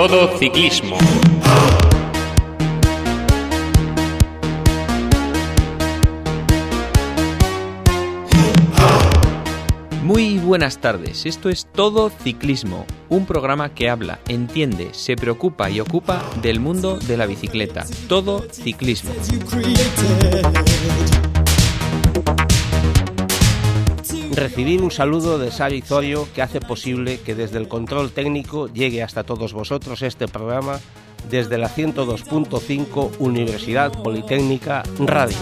Todo Ciclismo. Muy buenas tardes, esto es Todo Ciclismo, un programa que habla, entiende, se preocupa y ocupa del mundo de la bicicleta. Todo Ciclismo. Recibir un saludo de Sari Zorio, que hace posible que desde el control técnico llegue hasta todos vosotros este programa desde la 102.5 Universidad Politécnica Radio.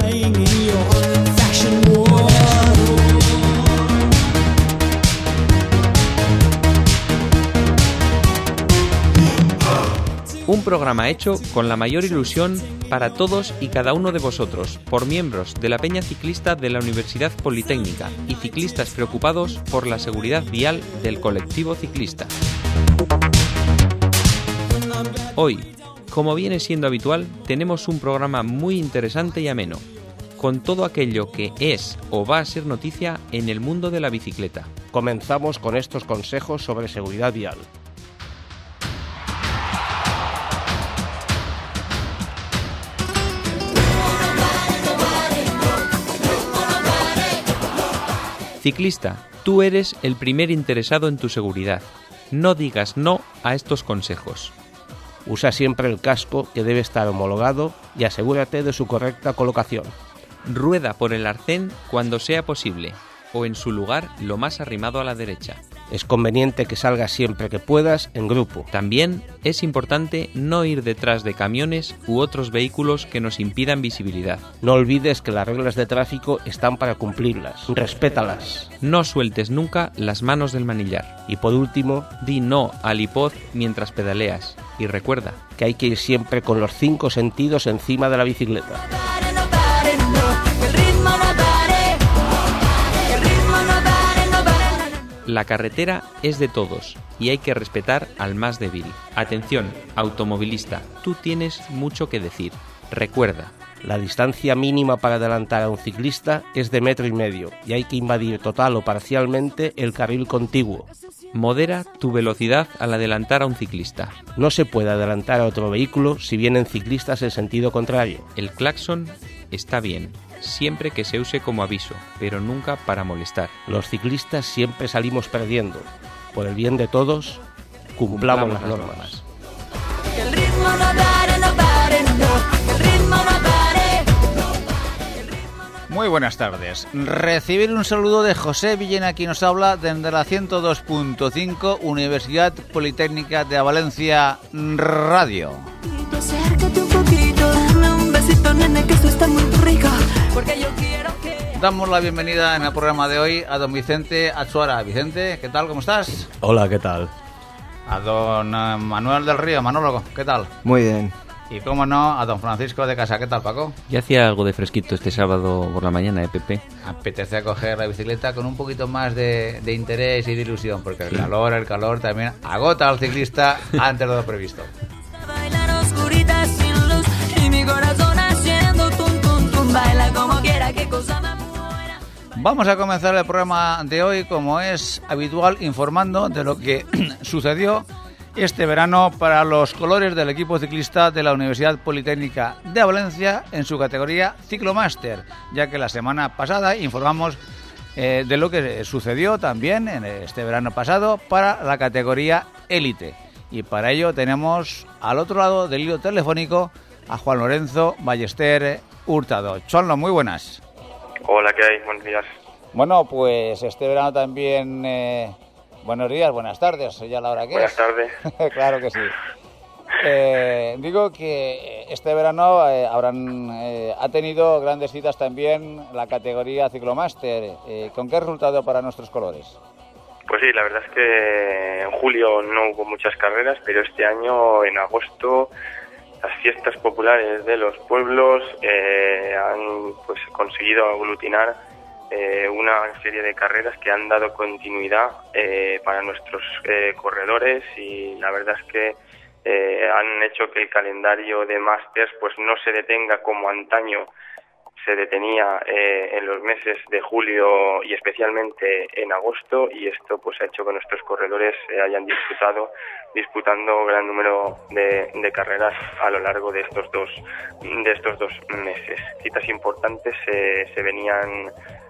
Un programa hecho con la mayor ilusión para todos y cada uno de vosotros, por miembros de la Peña Ciclista de la Universidad Politécnica y ciclistas preocupados por la seguridad vial del colectivo ciclista. Hoy, como viene siendo habitual, tenemos un programa muy interesante y ameno, con todo aquello que es o va a ser noticia en el mundo de la bicicleta. Comenzamos con estos consejos sobre seguridad vial. Ciclista, tú eres el primer interesado en tu seguridad. No digas no a estos consejos. Usa siempre el casco, que debe estar homologado, y asegúrate de su correcta colocación. Rueda por el arcén cuando sea posible, o en su lugar lo más arrimado a la derecha. Es conveniente que salgas siempre que puedas en grupo. También es importante no ir detrás de camiones u otros vehículos que nos impidan visibilidad. No olvides que las reglas de tráfico están para cumplirlas. Respétalas. No sueltes nunca las manos del manillar. Y por último, di no al iPod mientras pedaleas. Y recuerda que hay que ir siempre con los 5 sentidos encima de la bicicleta. La carretera es de todos y hay que respetar al más débil. Atención, automovilista, tú tienes mucho que decir. Recuerda, la distancia mínima para adelantar a un ciclista es de 1,5 metros y hay que invadir total o parcialmente el carril contiguo. Modera tu velocidad al adelantar a un ciclista. No se puede adelantar a otro vehículo si vienen ciclistas en sentido contrario. El claxon está bien, siempre que se use como aviso, pero nunca para molestar. Los ciclistas siempre salimos perdiendo. Por el bien de todos, cumplamos las normas. Muy buenas tardes. Recibir un saludo de José Villena, quien nos habla desde la 102.5 Universidad Politécnica de Valencia Radio. Acércate un poquito, dame un besito, nene, que esto está muy rico, porque yo quiero que... Damos la bienvenida en el programa de hoy a don Vicente Achuara. Vicente, ¿qué tal? ¿Cómo estás? Hola, ¿qué tal? A don Manuel del Río, Manólogo, ¿qué tal? Muy bien. Y cómo no, a don Francisco de Casa, ¿qué tal, Paco? Ya hacía algo de fresquito este sábado por la mañana, Pepe. Apetece coger la bicicleta con un poquito más de interés y de ilusión, porque el calor también agota al ciclista antes de lo previsto. Bailar oscurita sin luz y mi corazón haciendo tum tum tum, baila como quiera, qué cosa más buena. Vamos a comenzar el programa de hoy, como es habitual, informando de lo que sucedió este verano para los colores del equipo ciclista de la Universidad Politécnica de Valencia en su categoría Ciclomaster, ya que la semana pasada informamos de lo que sucedió también en este verano pasado para la categoría Élite. Y para ello tenemos al otro lado del hilo telefónico a Juan Lorenzo Ballester Hurtado. Juanlo, muy buenas. Hola, ¿qué hay? Buenos días. Bueno, pues este verano también... buenos días, buenas tardes, ya la hora que Buenas es. tardes. Claro que sí. Digo que este verano ha tenido grandes citas también la categoría Ciclomaster. ¿Con qué resultado para nuestros colores? Pues sí, la verdad es que en julio no hubo muchas carreras, pero este año, en agosto, las fiestas populares de los pueblos han pues conseguido aglutinar una serie de carreras que han dado continuidad para nuestros corredores, y la verdad es que han hecho que el calendario de Masters pues no se detenga como antaño se detenía en los meses de julio y especialmente en agosto, y esto pues ha hecho que nuestros corredores hayan disputando gran número de carreras a lo largo de estos dos meses. Citas importantes se venían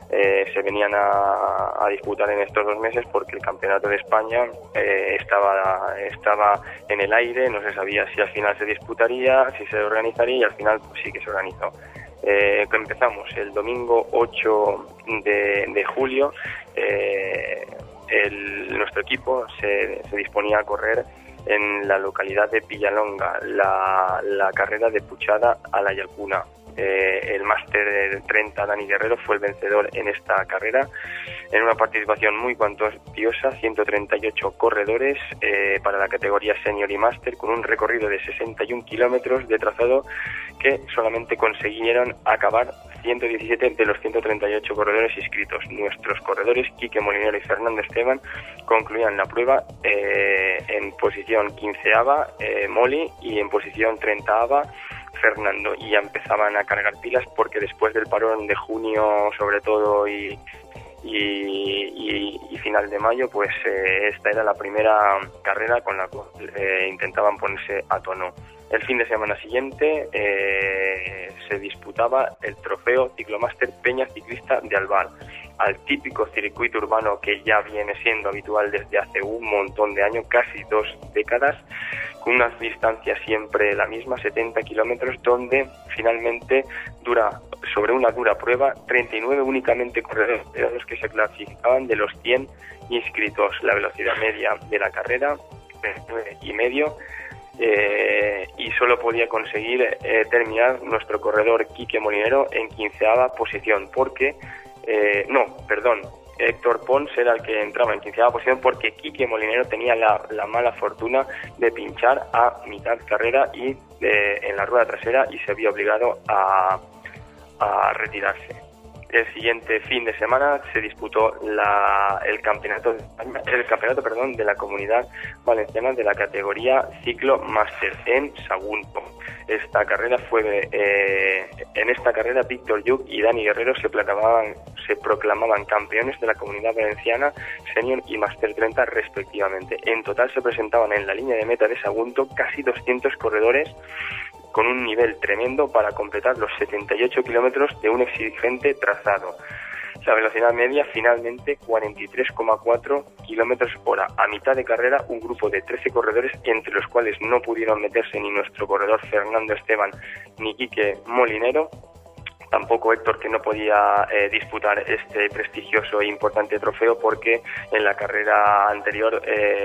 a disputar en estos 2 meses porque el Campeonato de España estaba en el aire, no se sabía si al final se disputaría, si se organizaría, y al final pues sí que se organizó. Empezamos el domingo 8 de julio. Nuestro equipo se disponía a correr en la localidad de Villalonga la carrera de Puchada a la Yalcuna. El máster 30 Dani Guerrero fue el vencedor en esta carrera, en una participación muy cuantiosa, 138 corredores para la categoría senior y máster, con un recorrido de 61 kilómetros de trazado que solamente consiguieron acabar 117 de los 138 corredores inscritos. Nuestros corredores, Quique Molinero y Fernando Esteban, concluían la prueba en posición 15ª Moli y en posición 30ª Fernando, y ya empezaban a cargar pilas porque después del parón de junio sobre todo y final de mayo, pues esta era la primera carrera con la cual intentaban ponerse a tono. El fin de semana siguiente se disputaba el trofeo Ciclomaster Peña Ciclista de Albal, al típico circuito urbano que ya viene siendo habitual desde hace un montón de años, casi 2 décadas, con una distancia siempre la misma, 70 kilómetros, donde finalmente sobre una dura prueba, 39 únicamente corredores de los que se clasificaban de los 100 inscritos. La velocidad media de la carrera, 9,5, y solo podía conseguir terminar nuestro corredor Quique Molinero en 15ª posición, porque Héctor Pons era el que entraba en 15ª posición porque Quique Molinero tenía la mala fortuna de pinchar a mitad carrera y en la rueda trasera, y se vio obligado a retirarse. El siguiente fin de semana se disputó el campeonato de la Comunidad Valenciana de la categoría Ciclo Máster en Sagunto. En esta carrera Víctor Lluc y Dani Guerrero se proclamaban campeones de la Comunidad Valenciana Senior y Máster 30 respectivamente. En total se presentaban en la línea de meta de Sagunto casi 200 corredores, con un nivel tremendo para completar los 78 kilómetros de un exigente trazado. La velocidad media finalmente 43,4 kilómetros por hora. A mitad de carrera, un grupo de 13 corredores, entre los cuales no pudieron meterse ni nuestro corredor Fernando Esteban ni Quique Molinero, tampoco Héctor, que no podía disputar este prestigioso e importante trofeo porque en una carrera anterior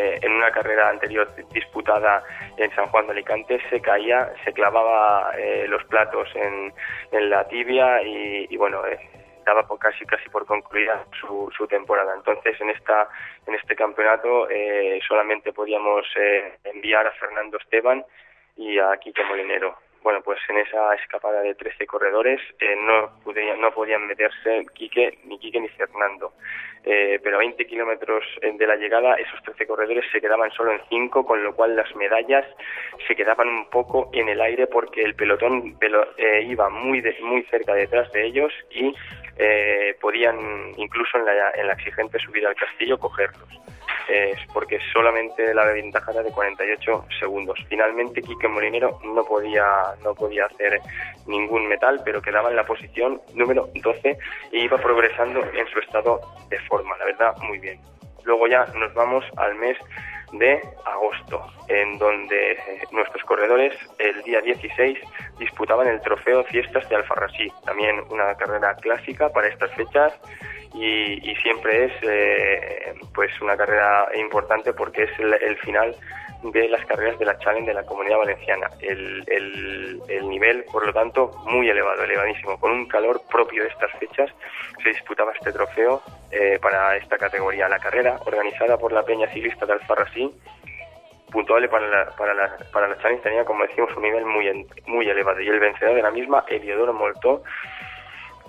disputada en San Juan de Alicante se clavaba los platos en la tibia y bueno, daba casi por concluida su temporada. Entonces en este campeonato solamente podíamos enviar a Fernando Esteban y a Quique Molinero. Bueno, pues en esa escapada de 13 corredores no podían meterse ni Quique ni Fernando. Pero a 20 kilómetros de la llegada, esos 13 corredores se quedaban solo en 5, con lo cual las medallas se quedaban un poco en el aire porque el pelotón iba muy cerca detrás de ellos y podían incluso en la exigente subida al castillo cogerlos. Porque solamente la ventaja era de 48 segundos. Finalmente Quique Molinero no podía hacer ningún metal, pero quedaba en la posición número 12 e iba progresando en su estado de forma, la verdad, muy bien. Luego ya nos vamos al mes de agosto, en donde nuestros corredores el día 16 disputaban el trofeo Fiestas de Alfarrasí, también una carrera clásica para estas fechas y siempre es pues una carrera importante porque es el final de las carreras de la Challenge de la Comunidad Valenciana. El nivel, por lo tanto, muy elevadísimo. Con un calor propio de estas fechas se disputaba este trofeo para esta categoría. La carrera, organizada por la Peña Ciclista de Alfarrasí, puntuable para la Challenge, tenía, como decimos, un nivel muy elevado. Y el vencedor de la misma, Eliodoro Moltó,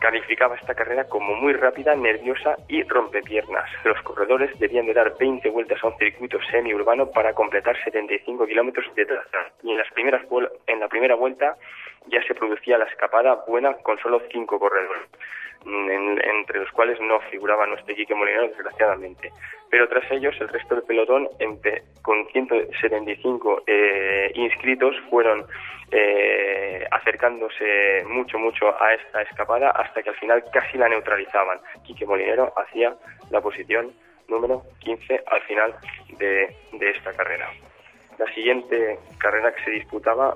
calificaba esta carrera como muy rápida, nerviosa y rompepiernas. Los corredores debían de dar 20 vueltas a un circuito semiurbano para completar 75 kilómetros de trazado. Y en la primera vuelta ya se producía la escapada buena con solo 5 corredores, entre los cuales no figuraba nuestro Quique Molinero, desgraciadamente. Pero tras ellos, el resto del pelotón, con 175 inscritos, fueron acercándose mucho a esta escapada hasta que al final casi la neutralizaban. Quique Molinero hacía la posición número 15 al final de esta carrera. La siguiente carrera que se disputaba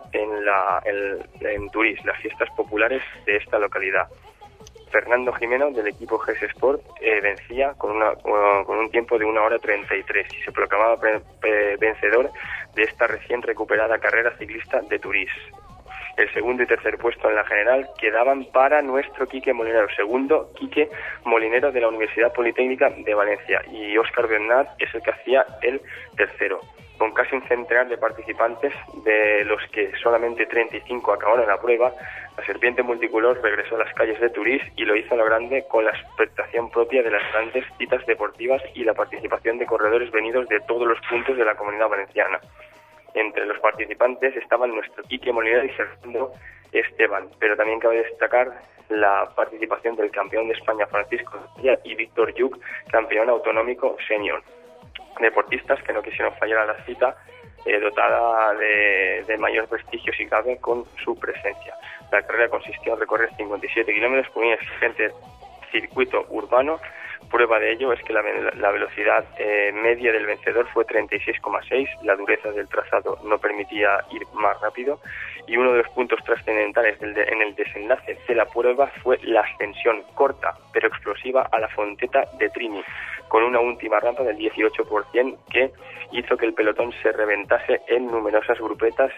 en Turís, las fiestas populares de esta localidad. Fernando Jimeno, del equipo GS Sport, vencía con un tiempo de 1 hora 33 y se proclamaba vencedor de esta recién recuperada carrera ciclista de Turís. El segundo y tercer puesto en la general quedaban para nuestro Quique Molinero. Segundo, Quique Molinero de la Universidad Politécnica de Valencia, y Óscar Bernat es el que hacía el tercero. Con casi un centenar de participantes, de los que solamente 35 acabaron la prueba, la serpiente multicolor regresó a las calles de Turís y lo hizo a lo grande con la expectación propia de las grandes citas deportivas y la participación de corredores venidos de todos los puntos de la Comunidad Valenciana. Entre los participantes estaban nuestro Quique Molinero y Fernando Esteban, pero también cabe destacar la participación del campeón de España Francisco García y Víctor Lluc, campeón autonómico senior. Deportistas que no quisieron fallar a la cita, dotada de mayor prestigio si cabe con su presencia. La carrera consistió en recorrer 57 kilómetros por un exigente circuito urbano. Prueba de ello es que la velocidad media del vencedor fue 36,6, la dureza del trazado no permitía ir más rápido, y uno de los puntos trascendentales en el desenlace de la prueba fue la ascensión corta pero explosiva a la Fonteta de Trini, con una última rampa del 18% que hizo que el pelotón se reventase en numerosas grupetas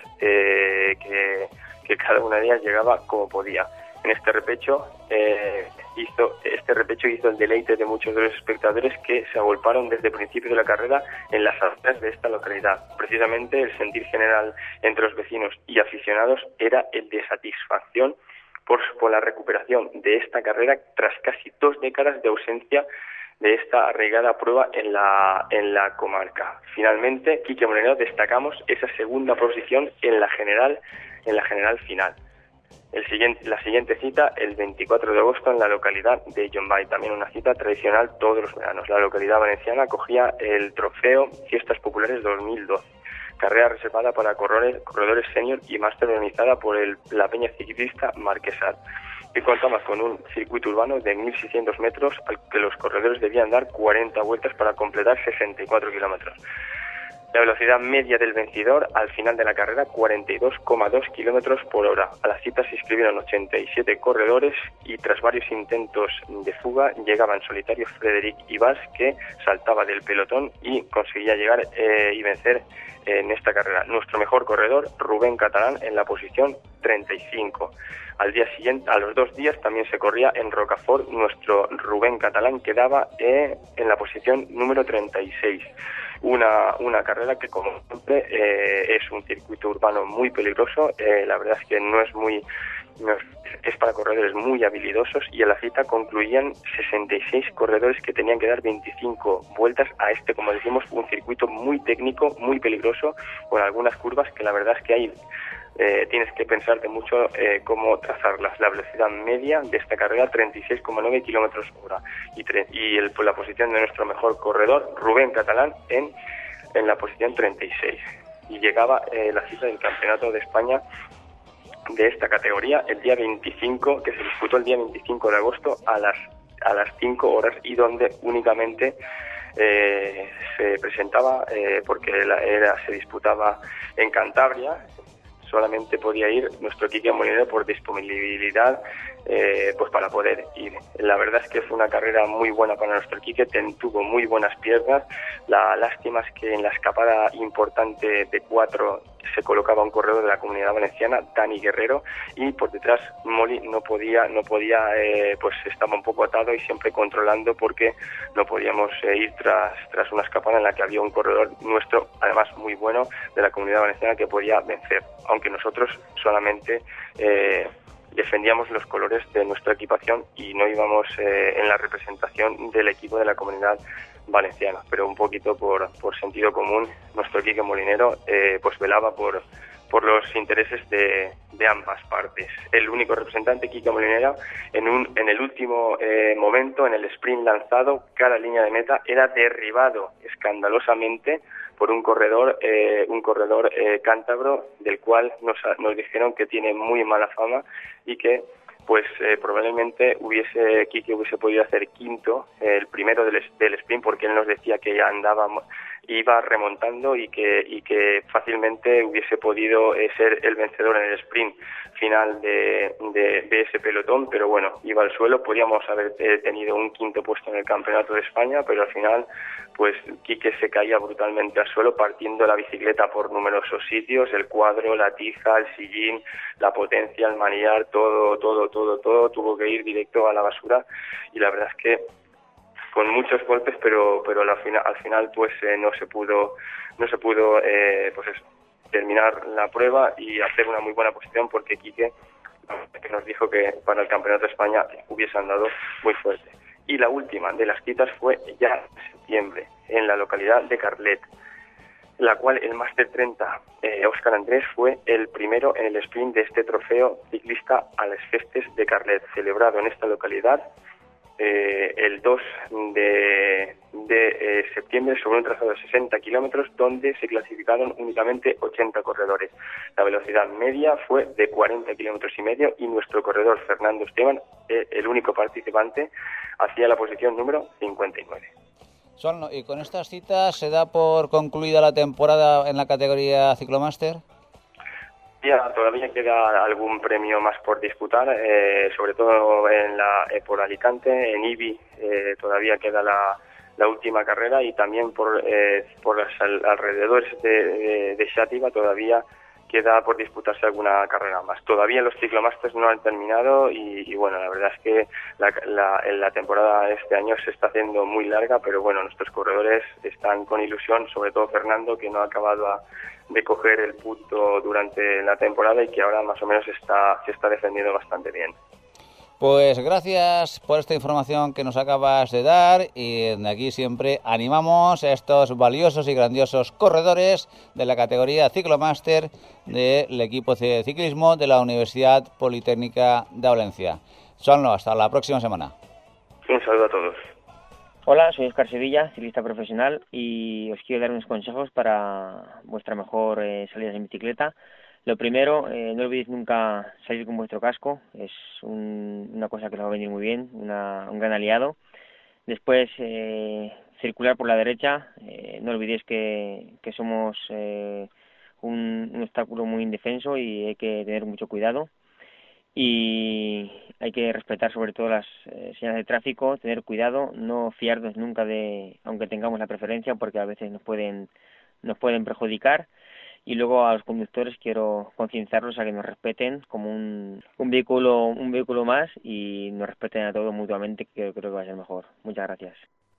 que cada una de ellas llegaba como podía. En este repecho hizo el deleite de muchos de los espectadores que se agolparon desde el principio de la carrera en las afueras de esta localidad. Precisamente el sentir general entre los vecinos y aficionados era el de satisfacción por la recuperación de esta carrera tras casi 2 décadas de ausencia de esta arraigada prueba en la comarca. Finalmente, Quique Molinero destacamos esa segunda posición en la general final. La siguiente cita, el 24 de agosto, en la localidad de Llombay, también una cita tradicional todos los veranos. La localidad valenciana acogía el trofeo Fiestas Populares 2012, carrera reservada para corredores senior y máster organizada por la Peña Ciclista Marquesal, y contaba con un circuito urbano de 1.600 metros al que los corredores debían dar 40 vueltas para completar 64 kilómetros. La velocidad media del vencedor al final de la carrera, 42,2 kilómetros por hora. A la cita se inscribieron 87 corredores y tras varios intentos de fuga llegaba en solitario Frederic Ibas, que saltaba del pelotón y conseguía llegar y vencer en esta carrera. Nuestro mejor corredor, Rubén Catalán, en la posición 35. Al día siguiente, a los 2 días, también se corría en Rocafort. Nuestro Rubén Catalán quedaba en la posición número 36. Una carrera que, como siempre, es un circuito urbano muy peligroso. La verdad es que es para corredores muy habilidosos, y a la cita concluían 66 corredores que tenían que dar 25 vueltas a como decimos, un circuito muy técnico, muy peligroso, con algunas curvas que la verdad es que tienes que pensarte mucho cómo trazarlas. La velocidad media de esta carrera, 36,9 kilómetros por hora, y la posición de nuestro mejor corredor, Rubén Catalán, en la posición 36. Y llegaba la cita del Campeonato de España de esta categoría el día 25, que se disputó el día 25 de agosto a las 5 horas, y donde únicamente se presentaba, porque se disputaba en Cantabria, solamente podía ir nuestro Quique Molinero por disponibilidad pues para poder ir. La verdad es que fue una carrera muy buena para nuestro Quique, tuvo muy buenas piernas. La lástima es que en la escapada importante de 4 se colocaba un corredor de la Comunidad Valenciana, Dani Guerrero, y por detrás Moli no podía pues estaba un poco atado y siempre controlando, porque no podíamos ir tras una escapada en la que había un corredor nuestro, además muy bueno, de la Comunidad Valenciana, que podía vencer, aunque nosotros solamente defendíamos los colores de nuestra equipación y no íbamos en la representación del equipo de la Comunidad Valenciana, pero un poquito por sentido común, nuestro Quique Molinero pues velaba por los intereses de ambas partes. El único representante, Quique Molinero, en el último momento, en el sprint lanzado, cada línea de meta era derribado escandalosamente por un corredor cántabro, del cual nos dijeron que tiene muy mala fama y que pues probablemente Quique hubiese podido hacer quinto, el primero del sprint, porque él nos decía que ya iba remontando y que fácilmente hubiese podido ser el vencedor en el sprint final de ese pelotón, pero bueno, iba al suelo. Podíamos haber tenido un quinto puesto en el Campeonato de España, pero al final pues Quique se caía brutalmente al suelo, partiendo la bicicleta por numerosos sitios, el cuadro, la tija, el sillín, la potencia, el manillar, todo tuvo que ir directo a la basura, y la verdad es que con muchos golpes, pero al final pues no se pudo pues eso, terminar la prueba y hacer una muy buena posición, porque Quique nos dijo que para el Campeonato de España hubiese andado muy fuerte. Y la última de las citas fue ya en septiembre, en la localidad de Carlet, la cual el Máster 30 Óscar Andrés fue el primero en el sprint de este trofeo ciclista a las Festes de Carlet, celebrado en esta localidad el 2 de septiembre, sobre un trazado de 60 kilómetros, donde se clasificaron únicamente 80 corredores. La velocidad media fue de 40 kilómetros y medio, y nuestro corredor Fernando Esteban, el único participante, hacía la posición número 59. Y con estas citas se da por concluida la temporada en la categoría Ciclomaster. Todavía queda algún premio más por disputar, sobre todo por Alicante, en Ibi todavía queda la última carrera, y también por los alrededores de Xàtiva todavía queda por disputarse alguna carrera más. Todavía los ciclomasters no han terminado y bueno, la verdad es que la temporada este año se está haciendo muy larga, pero bueno, nuestros corredores están con ilusión, sobre todo Fernando, que no ha acabado de coger el punto durante la temporada y que ahora más o menos se está defendiendo bastante bien. Pues gracias por esta información que nos acabas de dar, y desde aquí siempre animamos a estos valiosos y grandiosos corredores de la categoría Ciclomaster del equipo de ciclismo de la Universidad Politécnica de Valencia. Sonlo, hasta la próxima semana. Un saludo a todos. Hola, soy Óscar Sevilla, ciclista profesional, y os quiero dar unos consejos para vuestra mejor salida en bicicleta. Lo primero, no olvidéis nunca salir con vuestro casco, es una cosa que os va a venir muy bien, un gran aliado. Después, circular por la derecha, no olvidéis que somos un obstáculo muy indefenso y hay que tener mucho cuidado. Y hay que respetar sobre todo las señales de tráfico, tener cuidado, no fiarnos nunca aunque tengamos la preferencia, porque a veces nos pueden perjudicar. Y luego a los conductores quiero concienciarlos a que nos respeten como un vehículo más, y nos respeten a todos mutuamente, que creo que va a ser mejor. Muchas gracias.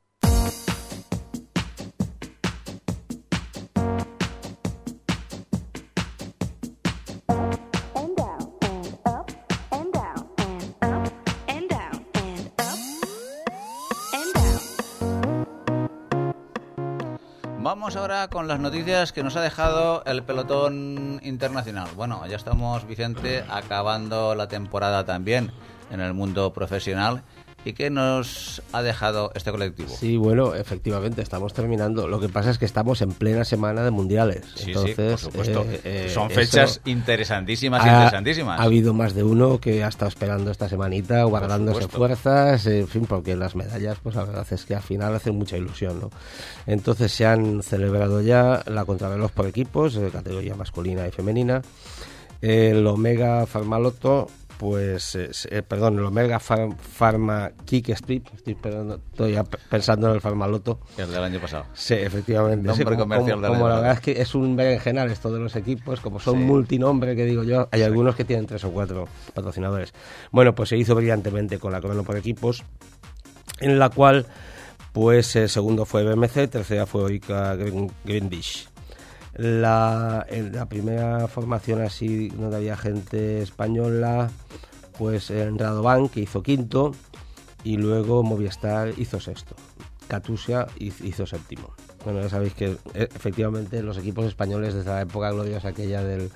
Vamos ahora con las noticias que nos ha dejado el pelotón internacional. Bueno, ya estamos, Vicente, acabando la temporada también en el mundo profesional. ¿Y qué nos ha dejado este colectivo? Sí, bueno, efectivamente, estamos terminando. Lo que pasa es que estamos en plena semana de mundiales. Sí, entonces, sí, por supuesto. Son fechas interesantísimas. Ha habido más de uno que ha estado esperando esta semanita, guardándose fuerzas, en fin, porque las medallas, pues la verdad es que al final hacen mucha ilusión, ¿no? Entonces se han celebrado ya la contrarreloj por equipos, categoría masculina y femenina. El Omega Pharma-Lotto, el Omega Pharma Kick Strip, estoy pensando en el Pharma-Lotto. El del año pasado. Sí, efectivamente. Nombre comercial del año la verdad es que es un berenjenal esto de los equipos, como son multinombre, que digo yo, hay algunos que tienen 3 o 4 patrocinadores. Bueno, pues se hizo brillantemente con la crono por equipos, en la cual pues el segundo fue BMC, tercera fue Orica Greenwich. En la primera formación así donde había gente española, pues en Radovan, que hizo quinto, y luego Movistar hizo sexto. Katusha hizo séptimo. Bueno, ya sabéis que efectivamente los equipos españoles desde la época gloriosa aquella de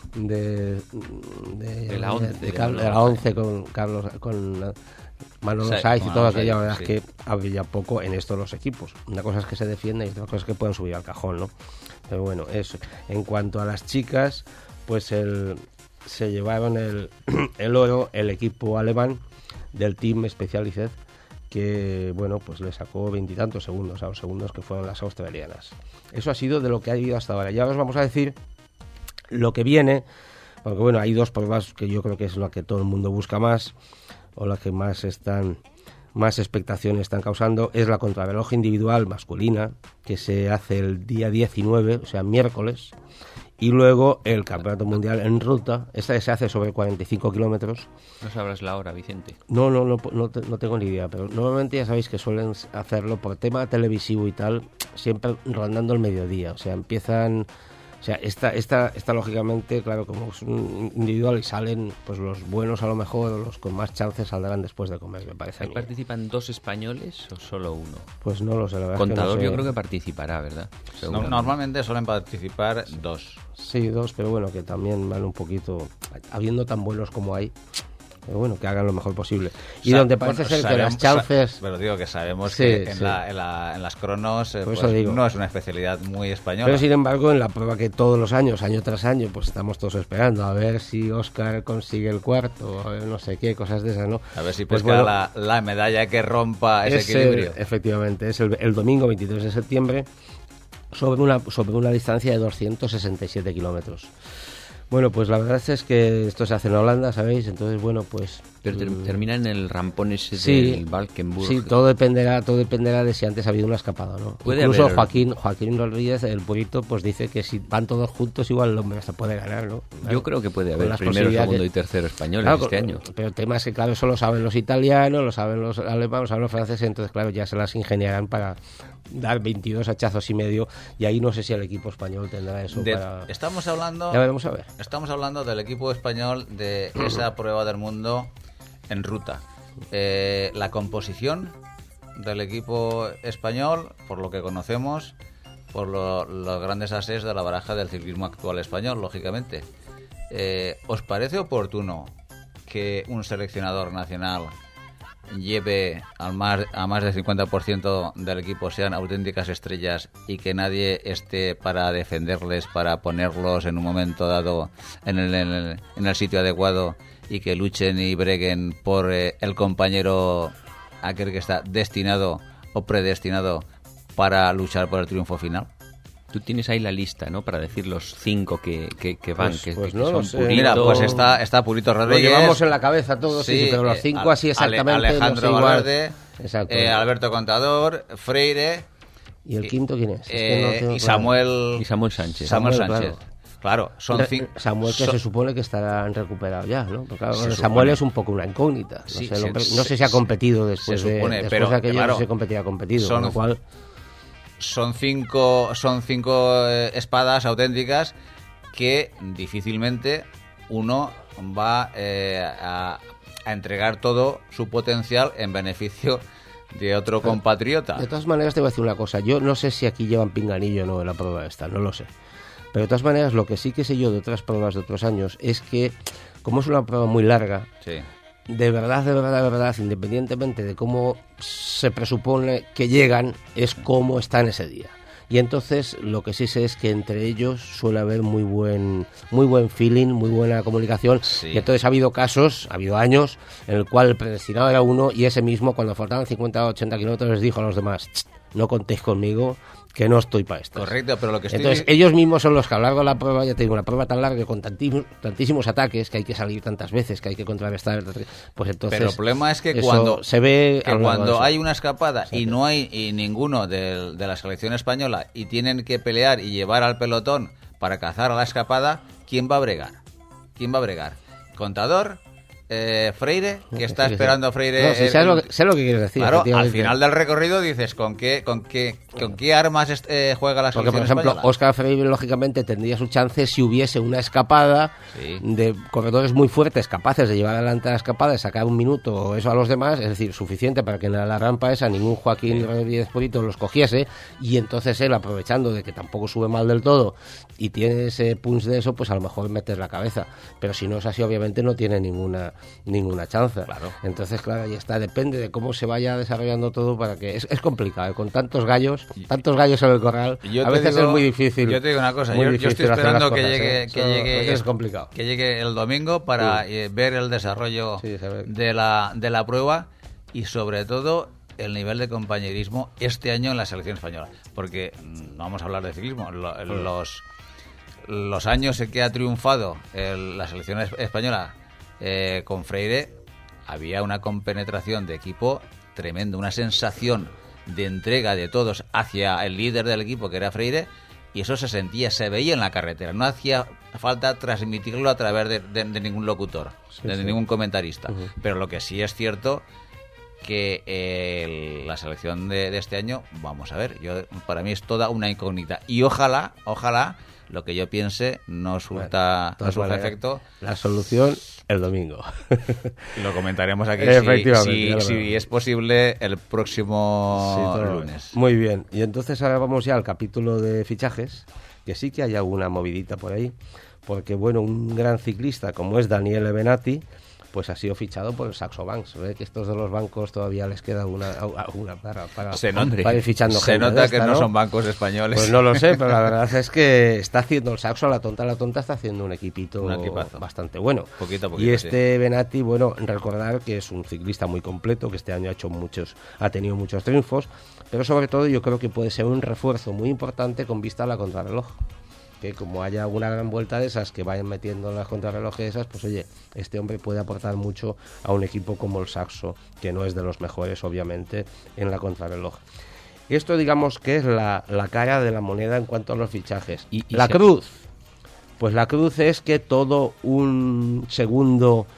la 11 con Carlos, con Manolo Saiz y todo aquello, la verdad es que había poco en estos los equipos. Una cosa es que se defienden y otra cosa es que pueden subir al cajón, ¿no? Pero bueno, eso. En cuanto a las chicas, pues se llevaron el oro el equipo alemán del Team Specialized, que bueno, pues le sacó 20 y tantos segundos a los segundos que fueron las australianas. Eso ha sido de lo que ha habido hasta ahora. Ya os vamos a decir lo que viene, porque bueno, hay dos pruebas que yo creo que es la que todo el mundo busca más, o la que más expectación están causando. Es la contrarreloj individual masculina, que se hace el día 19, o sea, miércoles, y luego el Campeonato Mundial en ruta. Esta se hace sobre 45 kilómetros. ¿No sabrás la hora, Vicente? No tengo ni idea, pero normalmente ya sabéis que suelen hacerlo por tema televisivo y tal, siempre rondando el mediodía. O sea, empiezan... O sea, esta lógicamente, claro, como es un individual y salen pues los buenos a lo mejor, o los con más chances saldrán después de comer, me parece a mí. ¿Participan 2 españoles o solo uno? Pues no lo sé, la verdad. Contador, es que no sé. Yo creo que participará, ¿verdad? Normalmente suelen participar 2. Sí, 2, pero bueno, que también van un poquito, habiendo tan buenos como hay, pero bueno, que hagan lo mejor posible. Y donde parece ser que las chances... Pero digo que sabemos sí, que en sí. en las cronos Pues digo, no es una especialidad muy española. Pero sin embargo, en la prueba que todos los años, año tras año, pues estamos todos esperando a ver si Óscar consigue el cuarto, a ver no sé qué, cosas de esas, ¿no? A ver si pues pesca bueno, la medalla que rompa ese equilibrio. Efectivamente, es el domingo 23 de septiembre sobre una distancia de 267 kilómetros. Bueno, pues la verdad es que esto se hace en Holanda, ¿sabéis? Entonces, bueno, pues... Pero termina en el rampón ese sí, del Valkenburg. Sí, todo dependerá de si antes ha habido una escapada o no. Incluso Joaquín Rodríguez, el burrito, pues dice que si van todos juntos igual el hombre se puede ganar, ¿no? Claro, yo creo que puede haber primero, segundo y tercero españoles este año. Pero el tema es que, claro, eso lo saben los italianos, lo saben los alemanes, lo saben los franceses, entonces, claro, ya se las ingeniarán para dar 22 hachazos y medio, y ahí no sé si el equipo español tendrá eso para... Estamos hablando... Ya veremos a ver. Estamos hablando del equipo español de esa prueba del mundo en ruta. La composición del equipo español, por lo que conocemos, por los grandes ases de la baraja del ciclismo actual español, lógicamente. ¿Os parece oportuno que un seleccionador nacional lleve a más del 50% del equipo sean auténticas estrellas y que nadie esté para defenderles, para ponerlos en un momento dado en el sitio adecuado y que luchen y breguen por el compañero aquel que está destinado o predestinado para luchar por el triunfo final? Tú tienes ahí la lista, ¿no? Para decir los 5 que van, pues que no son sé. Purito... Mira, pues está Purito Rodríguez. Lo llevamos en la cabeza todos, sí, pero los 5 así exactamente. Alejandro no sé Valverde, exacto. Alberto Contador, Freire. ¿Y el quinto quién es? Y Samuel Sánchez. Samuel Sánchez. Claro, son 5. Samuel, que se supone que estarán recuperados ya, ¿no? Porque, claro, Samuel es un poco una incógnita. No sé si ha competido después de aquello, claro, no sé si ha competido, con lo cual... Son cinco espadas auténticas que difícilmente uno va a entregar todo su potencial en beneficio de otro compatriota. De todas maneras te voy a decir una cosa, yo no sé si aquí llevan pinganillo o no en la prueba esta, no lo sé. Pero de todas maneras lo que sí que sé yo de otras pruebas de otros años es que, como es una prueba muy larga, sí, de verdad, independientemente de cómo se presupone que llegan, es cómo están ese día. Y entonces lo que sí sé es que entre ellos suele haber muy buen feeling, muy buena comunicación. Sí. Y entonces ha habido años en el cual el predestinado era uno y ese mismo, cuando faltaban 50 o 80 kilómetros, les dijo a los demás: no contéis conmigo, que no estoy para esto. Correcto, pero lo que estoy... Entonces ellos mismos son los que a lo largo de la prueba, ya te digo, una prueba tan larga con tantísimos ataques, que hay que salir tantas veces, que hay que contrarrestar, pues entonces... Pero el problema es que cuando se ve que cuando hay una escapada y no hay ninguno de la selección española y tienen que pelear y llevar al pelotón para cazar a la escapada, ¿quién va a bregar? ¿Contador? Freire, que está esperando a Freire. No, sí, sé lo que quieres decir. Claro, al final del recorrido dices, ¿con qué armas juega la selección Porque, por ejemplo, española? Óscar Freire, lógicamente, tendría su chance si hubiese una escapada de corredores muy fuertes, capaces de llevar adelante la escapada, de sacar un minuto o eso a los demás, es decir, suficiente para que en la rampa esa ningún Joaquín Rodríguez Porito los cogiese, y entonces él, aprovechando de que tampoco sube mal del todo y tiene ese punch de eso, pues a lo mejor metes la cabeza. Pero si no es así, obviamente no tiene ninguna chance. Claro. Entonces, claro, ahí está, depende de cómo se vaya desarrollando todo, para que es complicado, con tantos gallos en el corral, a veces es muy difícil. Yo te digo una cosa, yo estoy esperando que llegue el domingo para ver el desarrollo de la prueba, y sobre todo el nivel de compañerismo este año en la selección española, porque no vamos a hablar de ciclismo, los años en que ha triunfado la selección española con Freire, había una compenetración de equipo tremendo, una sensación de entrega de todos hacia el líder del equipo, que era Freire, y eso se sentía, se veía en la carretera. No hacía falta transmitirlo a través de ningún locutor, ningún comentarista. Pero lo que sí es cierto, que la selección de este año, vamos a ver, para mí es toda una incógnita. Y ojalá lo que yo piense no surta efecto. La solución el domingo. Lo comentaremos aquí si es posible el próximo lunes. Muy bien. Y entonces ahora vamos ya al capítulo de fichajes, que sí que hay alguna movidita por ahí, porque bueno, un gran ciclista como es Daniele Benatti, pues ha sido fichado por el Saxo Bank. Se ve que estos de los bancos todavía les queda una para ir fichando gente. Se nota que no son bancos españoles. Pues no lo sé, pero la verdad es que está haciendo el Saxo, la tonta está haciendo un equipazo bastante bueno. Poquito, y este Benatti, bueno, recordar que es un ciclista muy completo, que este año ha tenido muchos triunfos, pero sobre todo yo creo que puede ser un refuerzo muy importante con vista a la contrarreloj. Que como haya una gran vuelta de esas que vayan metiendo en las contrarrelojes esas, pues oye, este hombre puede aportar mucho a un equipo como el Saxo, que no es de los mejores, obviamente, en la contrarreloj. Esto, digamos, que es la cara de la moneda en cuanto a los fichajes. ¿Y la cruz? Pues la cruz es que todo un segundo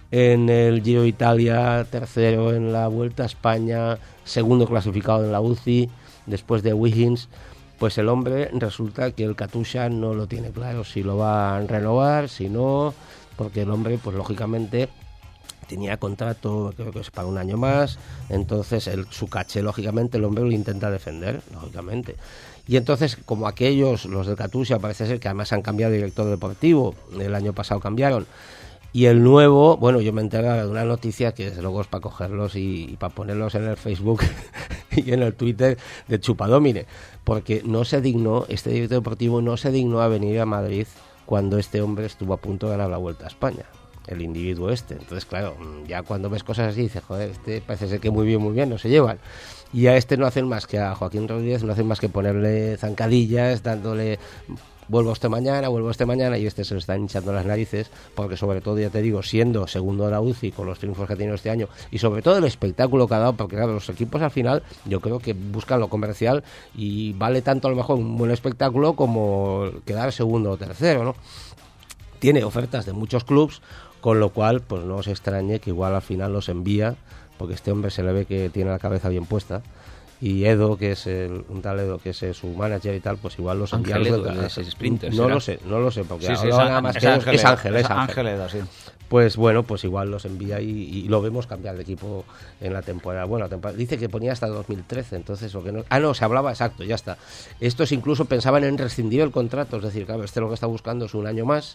en el Giro de Italia, tercero en la Vuelta a España, segundo clasificado en la UCI, después de Wiggins. Pues el hombre resulta que el Katusha no lo tiene claro si lo va a renovar, si no, porque el hombre, pues lógicamente, tenía contrato, creo que es para un año más, entonces su caché, lógicamente, el hombre lo intenta defender, lógicamente. Y entonces, como aquellos, los del Katusha, parece ser que además han cambiado de director deportivo, el año pasado cambiaron, y el nuevo, bueno, yo me enteré de una noticia que desde luego es para cogerlos y para ponerlos en el Facebook y en el Twitter de Chupadómine, porque este director deportivo no se dignó a venir a Madrid cuando este hombre estuvo a punto de ganar la Vuelta a España, el individuo este. Entonces, claro, ya cuando ves cosas así, dices, joder, parece ser que muy bien, no se llevan. Y a este no hacen más que, a Joaquín Rodríguez, no hacen más que ponerle zancadillas, dándole... Vuelvo este mañana, y este se le está hinchando las narices, porque sobre todo, ya te digo, siendo segundo de la UCI con los triunfos que ha tenido este año, y sobre todo el espectáculo que ha dado, porque claro, los equipos al final yo creo que buscan lo comercial, y vale tanto a lo mejor un buen espectáculo como quedar segundo o tercero, ¿no? Tiene ofertas de muchos clubs, con lo cual pues no os extrañe que igual al final los envía, porque este hombre se le ve que tiene la cabeza bien puesta. Y Edo, que es un tal Edo, que es su manager y tal, pues igual los envía. Ángel Edo, es Sprinter, no lo sé, porque sí, nada más que es Ángel Edo, sí. Pues bueno, pues igual los envía y lo vemos cambiar de equipo en la temporada. Bueno, dice que ponía hasta 2013, entonces lo que no... Ah, no, se hablaba, exacto, ya está. Estos incluso pensaban en rescindir el contrato, es decir, claro, lo que está buscando es un año más,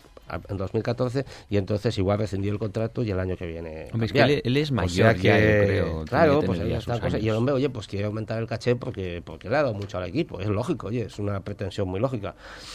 en 2014, y entonces igual rescindió el contrato y el año que viene. Hombre, es que él es mayor, o sea que, ya, yo creo. Claro, pues ahí está cosa. Y el hombre, oye, pues quiere aumentar el caché porque le ha dado mucho al equipo. Es lógico, oye, es una pretensión muy lógica.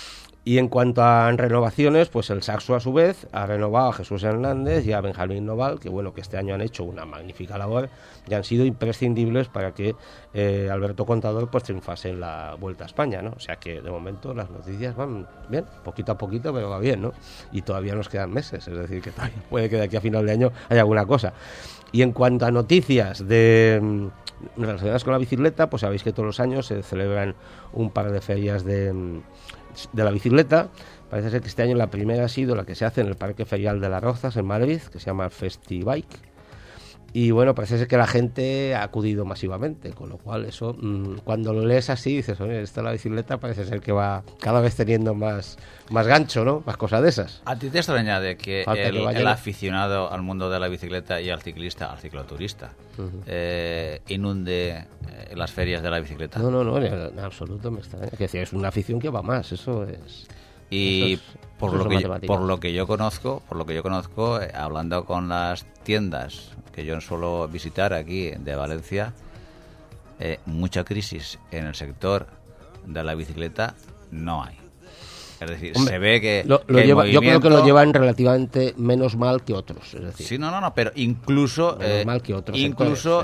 Y en cuanto a renovaciones, pues el Saxo a su vez ha renovado a Jesús Hernández y a Benjamín Noval, que bueno, que este año han hecho una magnífica labor y han sido imprescindibles para que Alberto Contador pues triunfase en la Vuelta a España, ¿no? O sea que de momento las noticias van bien, poquito a poquito, pero va bien, ¿no? Y todavía nos quedan meses, es decir, que todavía puede que de aquí a final de año haya alguna cosa. Y en cuanto a noticias relacionadas con la bicicleta, pues sabéis que todos los años se celebran un par de ferias de la bicicleta, Parece ser que este año la primera ha sido la que se hace en el Parque Ferial de Las Rozas, en Madrid, que se llama Festibike. Y bueno, parece ser que la gente ha acudido masivamente, con lo cual eso, cuando lo lees así, dices, oye, esta la bicicleta parece ser que va cada vez teniendo más gancho, ¿no? Más cosas de esas. ¿A ti te extraña de que el aficionado al mundo de la bicicleta y al ciclista, al cicloturista, inunde las ferias de la bicicleta? No, en absoluto me extraña. Es una afición que va más, eso es... Y por lo que yo conozco, hablando con las tiendas que yo suelo visitar aquí de Valencia, mucha crisis en el sector de la bicicleta no hay. Es decir, hombre, se ve que, yo creo que lo llevan relativamente menos mal que otros. Es decir, sí, no, pero incluso mal que otros incluso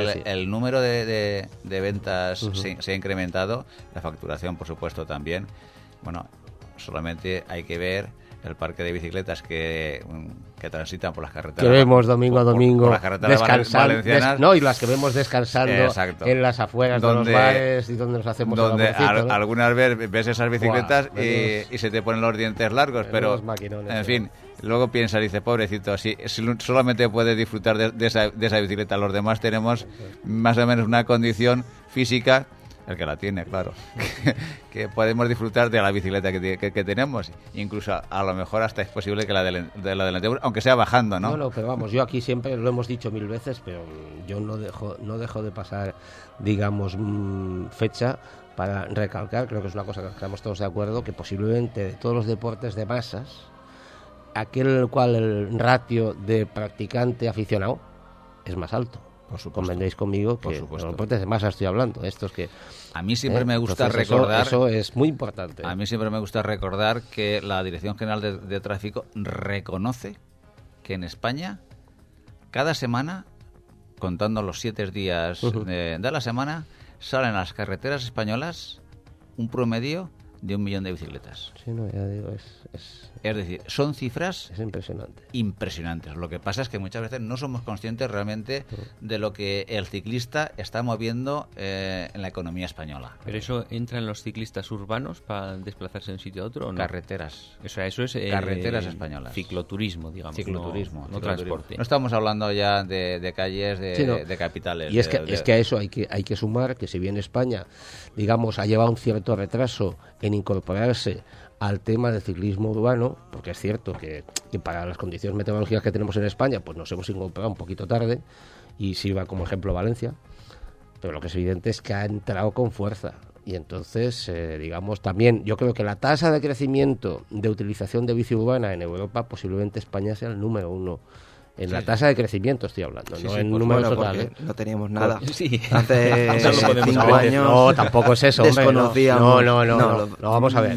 el número de ventas se ha incrementado, la facturación, por supuesto, también. Bueno, solamente hay que ver el parque de bicicletas que transitan por las carreteras. Que vemos domingo a domingo por las carreteras valencianas. Y las que vemos descansando en las afueras de los bares y donde nos hacemos donde el amorcito, ¿no? Algunas veces ves esas bicicletas y se te ponen los dientes largos, pero en fin, luego piensas, dice, pobrecito, si solamente puedes disfrutar de esa bicicleta, los demás tenemos más o menos una condición física, el que la tiene, claro, que podemos disfrutar de la bicicleta que tenemos. Incluso a lo mejor hasta es posible que de la delantera, aunque sea bajando, ¿no? No, pero vamos, yo aquí siempre lo hemos dicho 1000 veces, pero yo no dejo de pasar, digamos, fecha para recalcar, creo que es una cosa que estamos todos de acuerdo, que posiblemente de todos los deportes de masas, aquel en el cual el ratio de practicante aficionado es más alto. Por supuesto. Convendréis conmigo que los deportes de masa estoy hablando, estos que... A mí siempre me gusta recordar... Eso es muy importante. A mí siempre me gusta recordar que la Dirección General de Tráfico reconoce que en España, cada semana, contando los 7 días de la semana, salen a las carreteras españolas un promedio de 1 millón de bicicletas. Sí, no, ya digo, es decir, son cifras impresionantes. Lo que pasa es que muchas veces no somos conscientes realmente de lo que el ciclista está moviendo en la economía española. ¿Pero eso entra en los ciclistas urbanos para desplazarse de un sitio a otro o no? Carreteras. O sea, eso es carreteras españolas. Cicloturismo, digamos. Cicloturismo. No transporte. No estamos hablando ya de calles, de capitales. Y es que a eso hay que sumar que si bien España, digamos, ha llevado un cierto retraso en incorporarse al tema del ciclismo urbano, porque es cierto que para las condiciones meteorológicas que tenemos en España, pues nos hemos incorporado un poquito tarde, y sirva como ejemplo Valencia, pero lo que es evidente es que ha entrado con fuerza. Y entonces, digamos, también yo creo que la tasa de crecimiento de utilización de bici urbana en Europa, posiblemente España sea el número 1. En la tasa de crecimiento estoy hablando, no en números totales. No teníamos nada. Sí. Hace 5 años. No, tampoco es eso, hombre. Desconocíamos. No, vamos a ver.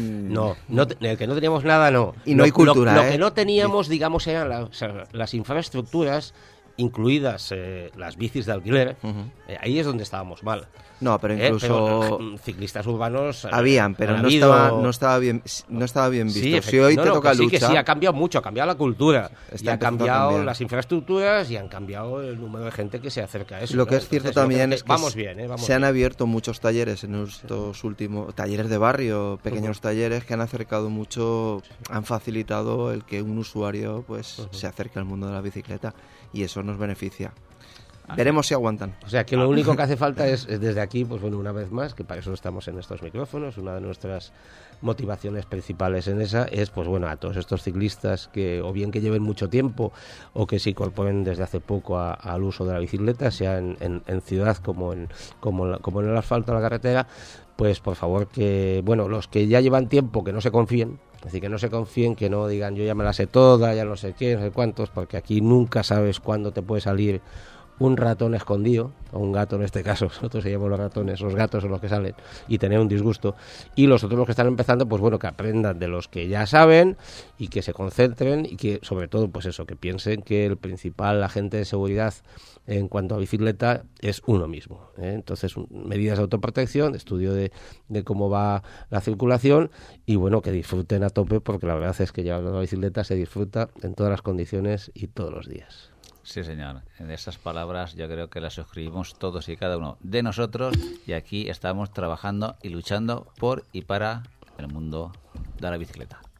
El que no teníamos nada, no. Y no hay cultura, Lo que no teníamos, digamos, eran las infraestructuras, incluidas las bicis de alquiler. Ahí es donde estábamos mal. No, pero incluso pero ciclistas urbanos habían, pero no estaba bien visto. Sí, si hoy te toca lucha, que sí, ha cambiado mucho, ha cambiado la cultura, y ha cambiado las infraestructuras y han cambiado el número de gente que se acerca a eso. Lo que es cierto también es que se han abierto muchos talleres en estos últimos talleres de barrio, pequeños talleres que han acercado mucho, han facilitado el que un usuario pues se acerque al mundo de la bicicleta, y eso nos beneficia. Veremos si aguantan. O sea, que lo único que hace falta es desde aquí, pues bueno, una vez más, que para eso estamos en estos micrófonos, una de nuestras motivaciones principales en esa es, pues bueno, a todos estos ciclistas que o bien que lleven mucho tiempo o que se incorporen desde hace poco al uso de la bicicleta, sea en ciudad como en el asfalto, en la carretera, pues por favor que, bueno, los que ya llevan tiempo que no se confíen. Es decir, que no se confíen, que no digan yo ya me la sé toda, ya no sé qué, no sé cuántos, porque aquí nunca sabes cuándo te puede salir un ratón escondido, o un gato en este caso, nosotros se llaman los ratones, los gatos son los que salen, y tener un disgusto. Y los otros, los que están empezando, pues bueno, que aprendan de los que ya saben y que se concentren y que, sobre todo, pues eso, que piensen que el principal agente de seguridad en cuanto a bicicleta es uno mismo, ¿eh? Entonces, medidas de autoprotección, estudio de cómo va la circulación y, bueno, que disfruten a tope, porque la verdad es que llevando la bicicleta se disfruta en todas las condiciones y todos los días. Sí, señor. En esas palabras yo creo que las suscribimos todos y cada uno de nosotros, y aquí estamos trabajando y luchando por y para el mundo de la bicicleta.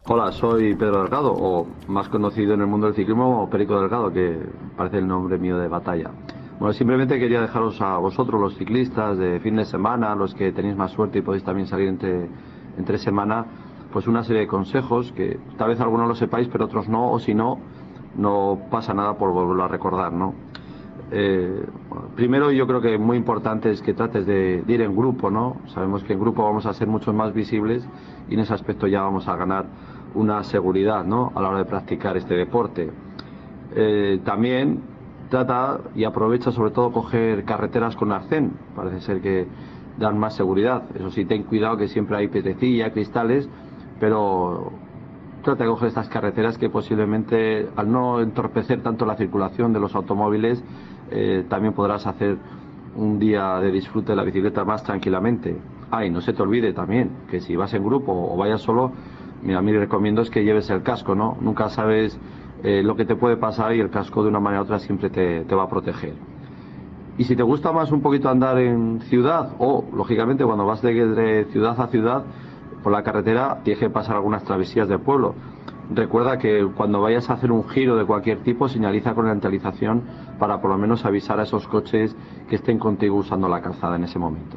Hola, soy Pedro Delgado, o más conocido en el mundo del ciclismo como Perico Delgado, que parece el nombre mío de batalla. Bueno, simplemente quería dejaros a vosotros, los ciclistas de fin de semana, los que tenéis más suerte y podéis también salir entre semana, pues una serie de consejos que tal vez algunos lo sepáis, pero otros no, o si no, no pasa nada por volverlo a recordar, ¿no? Primero, yo creo que muy importante es que trates de ir en grupo, ¿no? Sabemos que en grupo vamos a ser mucho más visibles y en ese aspecto ya vamos a ganar una seguridad, ¿no?, a la hora de practicar este deporte. También trata y aprovecha sobre todo coger carreteras con arcén, parece ser que dan más seguridad. Eso sí, ten cuidado que siempre hay piedrecilla, cristales, pero trata de coger estas carreteras que posiblemente, al no entorpecer tanto la circulación de los automóviles, también podrás hacer un día de disfrute de la bicicleta más tranquilamente. Y no se te olvide también que si vas en grupo o vayas solo, mira, a mí recomiendo es que lleves el casco, ¿no? Nunca sabes lo que te puede pasar y el casco de una manera u otra siempre te va a proteger. Y si te gusta más un poquito andar en ciudad, o lógicamente cuando vas de ciudad a ciudad por la carretera, tienes que pasar algunas travesías del pueblo. Recuerda que cuando vayas a hacer un giro de cualquier tipo, señaliza con la antalización para por lo menos avisar a esos coches que estén contigo usando la calzada en ese momento.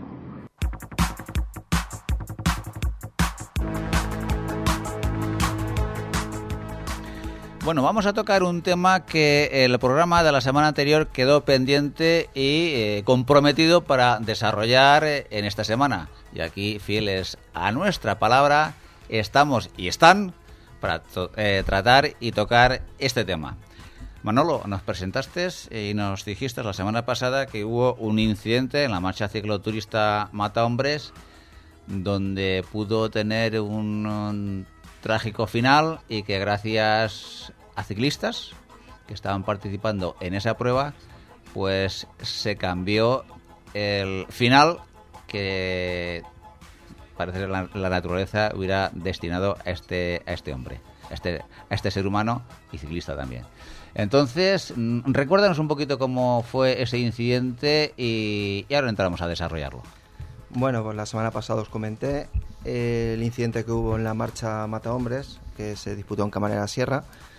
Bueno, vamos a tocar un tema que el programa de la semana anterior quedó pendiente y comprometido para desarrollar en esta semana. Y aquí, fieles a nuestra palabra, estamos y están para tratar y tocar este tema. Manolo, nos presentaste y nos dijiste la semana pasada que hubo un incidente en la marcha cicloturista Matahombres donde pudo tener un trágico final y que gracias a ciclistas que estaban participando en esa prueba, pues se cambió el final que parece que la naturaleza hubiera destinado a este hombre, a este ser humano y ciclista también. Entonces, recuérdanos un poquito cómo fue ese incidente y ahora entramos a desarrollarlo. Bueno, pues la semana pasada os comenté el incidente que hubo en la marcha Matahombres, que se disputó en Camarera Sierra.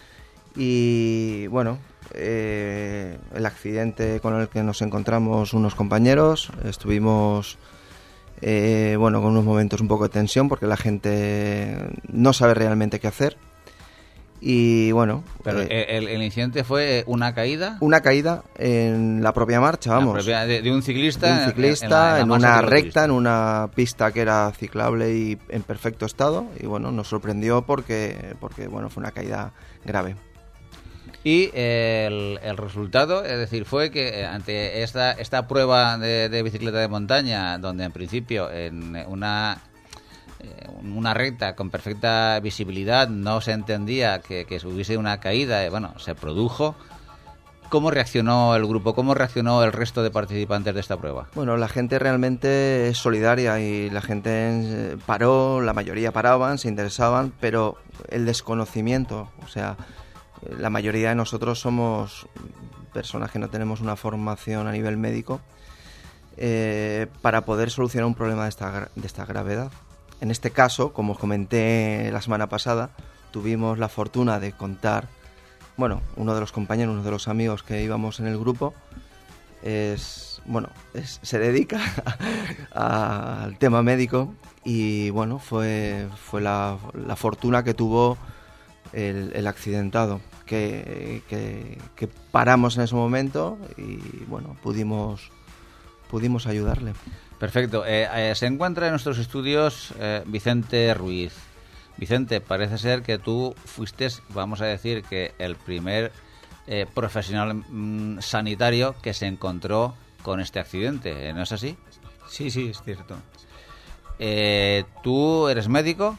Y bueno, el accidente con el que nos encontramos unos compañeros, estuvimos con unos momentos un poco de tensión porque la gente no sabe realmente qué hacer. Y bueno, pero el incidente fue una caída en la propia marcha, vamos, de un ciclista, en una recta, en una pista que era ciclable y en perfecto estado. Y bueno, nos sorprendió porque bueno, fue una caída grave. Y el resultado, es decir, fue que ante esta prueba de bicicleta de montaña, donde en principio en una recta con perfecta visibilidad no se entendía que hubiese una caída, se produjo. ¿Cómo reaccionó el grupo? ¿Cómo reaccionó el resto de participantes de esta prueba? Bueno, la gente realmente es solidaria y la gente paró, la mayoría paraban, se interesaban, pero el desconocimiento, o sea, la mayoría de nosotros somos personas que no tenemos una formación a nivel médico para poder solucionar un problema de esta gravedad. En este caso, como os comenté la semana pasada, tuvimos la fortuna de contar, uno de los compañeros, uno de los amigos que íbamos en el grupo, se dedica al tema médico y bueno, fue la fortuna que tuvo el accidentado, que paramos en ese momento y bueno, pudimos ayudarle. Perfecto. Se encuentra en nuestros estudios Vicente Ruiz. Vicente, parece ser que tú fuiste, vamos a decir, que el primer profesional sanitario que se encontró con este accidente, ¿no es así? Sí, es cierto. Tú eres médico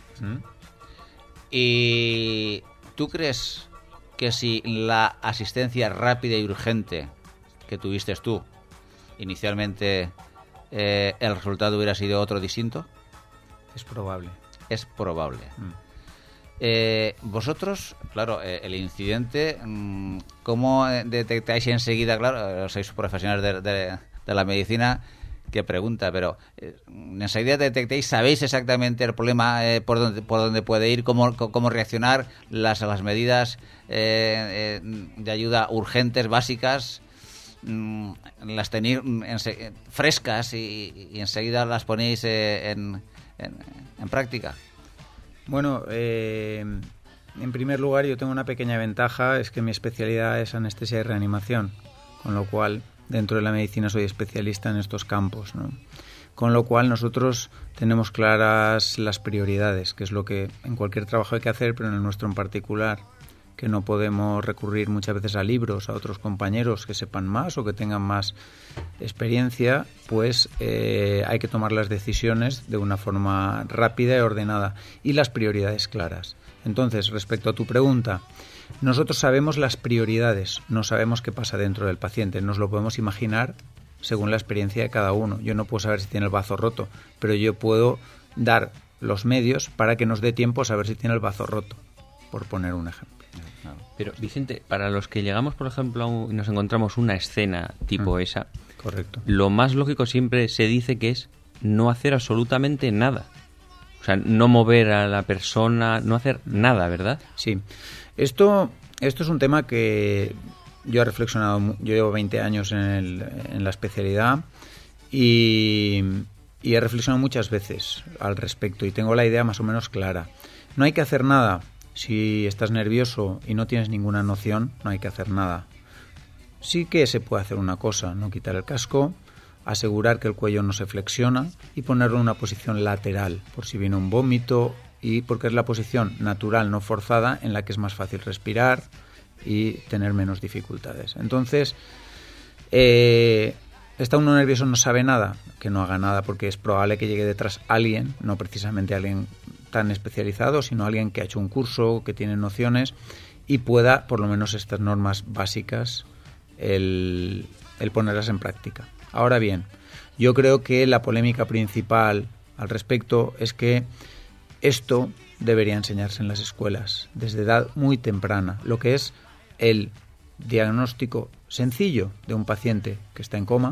y ¿tú crees que si la asistencia rápida y urgente que tuviste tú inicialmente el resultado hubiera sido otro distinto? Es probable. Es probable. Vosotros, claro, el incidente, ¿cómo detectáis enseguida? Claro, sois profesionales de la medicina. qué pregunta, pero enseguida detectéis, sabéis exactamente el problema, por dónde puede ir, cómo reaccionar, las medidas de ayuda urgentes, básicas, las tenéis frescas y enseguida las ponéis en práctica. Bueno, en primer lugar yo tengo una pequeña ventaja, es que mi especialidad es anestesia y reanimación, con lo cual dentro de la medicina soy especialista en estos campos, ¿no? Con lo cual nosotros tenemos claras las prioridades, que es lo que en cualquier trabajo hay que hacer, pero en el nuestro en particular, que no podemos recurrir muchas veces a libros, a otros compañeros que sepan más o que tengan más experiencia, pues hay que tomar las decisiones de una forma rápida y ordenada y las prioridades claras. Entonces, respecto a tu pregunta, nosotros sabemos las prioridades, no sabemos qué pasa dentro del paciente, nos lo podemos imaginar según la experiencia de cada uno. Yo no puedo saber si tiene el bazo roto, pero yo puedo dar los medios para que nos dé tiempo a saber si tiene el bazo roto, por poner un ejemplo. Pero, Vicente, para los que llegamos, por ejemplo, y nos encontramos una escena tipo esa, correcto, lo más lógico siempre se dice que es no hacer absolutamente nada. O sea, no mover a la persona, no hacer nada, ¿verdad? Sí. Esto es un tema que yo he reflexionado. Yo llevo 20 años en la especialidad y he reflexionado muchas veces al respecto y tengo la idea más o menos clara. No hay que hacer nada. Si estás nervioso y no tienes ninguna noción, no hay que hacer nada. Sí que se puede hacer una cosa, no quitar el casco, asegurar que el cuello no se flexiona y ponerlo en una posición lateral, por si viene un vómito, y porque es la posición natural, no forzada, en la que es más fácil respirar y tener menos dificultades. Entonces, ¿está uno nervioso? No sabe nada, que no haga nada, porque es probable que llegue detrás alguien, no precisamente alguien tan especializado, sino alguien que ha hecho un curso, que tiene nociones y pueda, por lo menos estas normas básicas, el ponerlas en práctica. Ahora bien, yo creo que la polémica principal al respecto es que esto debería enseñarse en las escuelas desde edad muy temprana, lo que es el diagnóstico sencillo de un paciente que está en coma.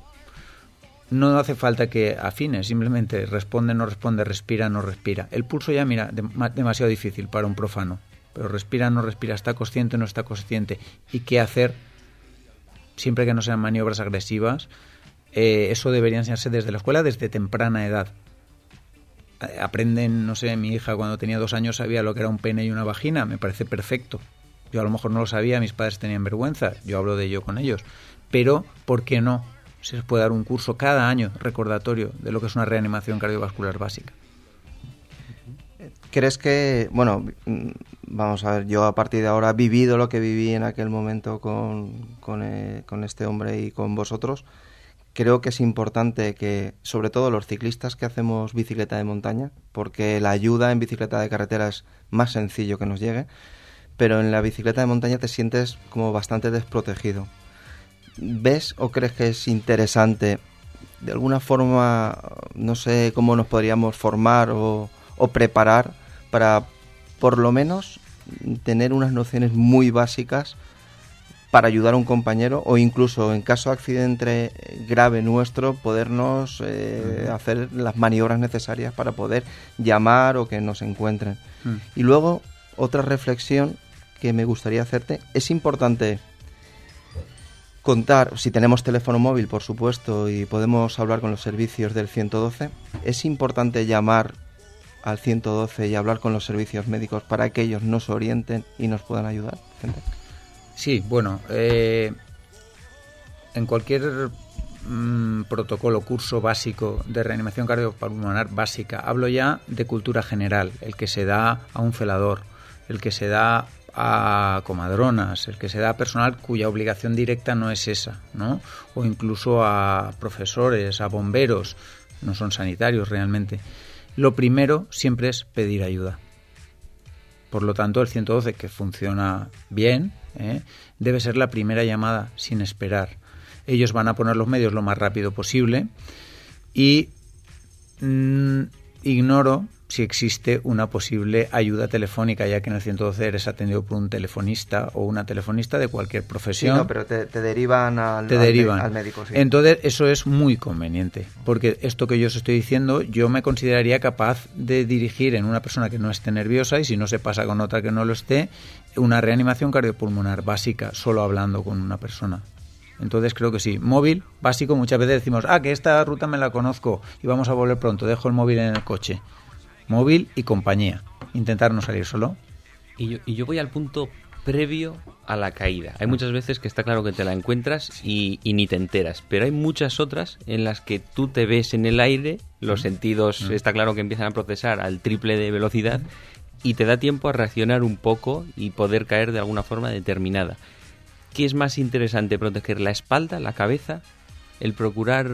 No hace falta que afine, simplemente responde, no responde, respira, no respira. El pulso ya, mira, demasiado difícil para un profano, pero respira, no respira, está consciente, no está consciente. ¿Y qué hacer? Siempre que no sean maniobras agresivas, eso debería enseñarse desde la escuela, desde temprana edad. Aprenden, no sé, mi hija cuando tenía 2 años sabía lo que era un pene y una vagina, me parece perfecto. Yo a lo mejor no lo sabía, mis padres tenían vergüenza, yo hablo de ello con ellos. Pero, ¿por qué no? Se les puede dar un curso cada año recordatorio de lo que es una reanimación cardiovascular básica. ¿Crees que, bueno, vamos a ver, yo a partir de ahora he vivido lo que viví en aquel momento con este hombre y con vosotros? Creo que es importante que, sobre todo los ciclistas que hacemos bicicleta de montaña, porque la ayuda en bicicleta de carretera es más sencillo que nos llegue, pero en la bicicleta de montaña te sientes como bastante desprotegido. ¿Ves o crees que es interesante, de alguna forma, no sé cómo nos podríamos formar o preparar para, por lo menos, tener unas nociones muy básicas para ayudar a un compañero o incluso en caso de accidente grave nuestro podernos hacer las maniobras necesarias para poder llamar o que nos encuentren? Y luego, otra reflexión que me gustaría hacerte, es importante contar, si tenemos teléfono móvil, por supuesto, y podemos hablar con los servicios del 112, es importante llamar al 112 y hablar con los servicios médicos para que ellos nos orienten y nos puedan ayudar, gente. Sí, bueno, en cualquier protocolo, curso básico de reanimación cardiopulmonar básica, hablo ya de cultura general, el que se da a un celador, el que se da a comadronas, el que se da a personal cuya obligación directa no es esa, ¿no? O incluso a profesores, a bomberos, no son sanitarios realmente. Lo primero siempre es pedir ayuda. Por lo tanto, el 112, que funciona bien, debe ser la primera llamada sin esperar. Ellos van a poner los medios lo más rápido posible y ignoro si existe una posible ayuda telefónica, ya que en el 112 eres atendido por un telefonista o una telefonista de cualquier profesión. Sí, no, pero te derivan al médico. Sí. Entonces, eso es muy conveniente, porque esto que yo os estoy diciendo, yo me consideraría capaz de dirigir en una persona que no esté nerviosa, y si no se pasa con otra que no lo esté, una reanimación cardiopulmonar básica, solo hablando con una persona. Entonces creo que sí. Móvil, básico, muchas veces decimos, que esta ruta me la conozco y vamos a volver pronto, dejo el móvil en el coche. Móvil y compañía. Intentar no salir solo. Y yo voy al punto previo a la caída. Hay muchas veces que está claro que te la encuentras y ni te enteras, pero hay muchas otras en las que tú te ves en el aire, los sentidos está claro que empiezan a procesar al triple de velocidad y te da tiempo a reaccionar un poco y poder caer de alguna forma determinada. ¿Qué es más interesante, proteger la espalda, la cabeza, el procurar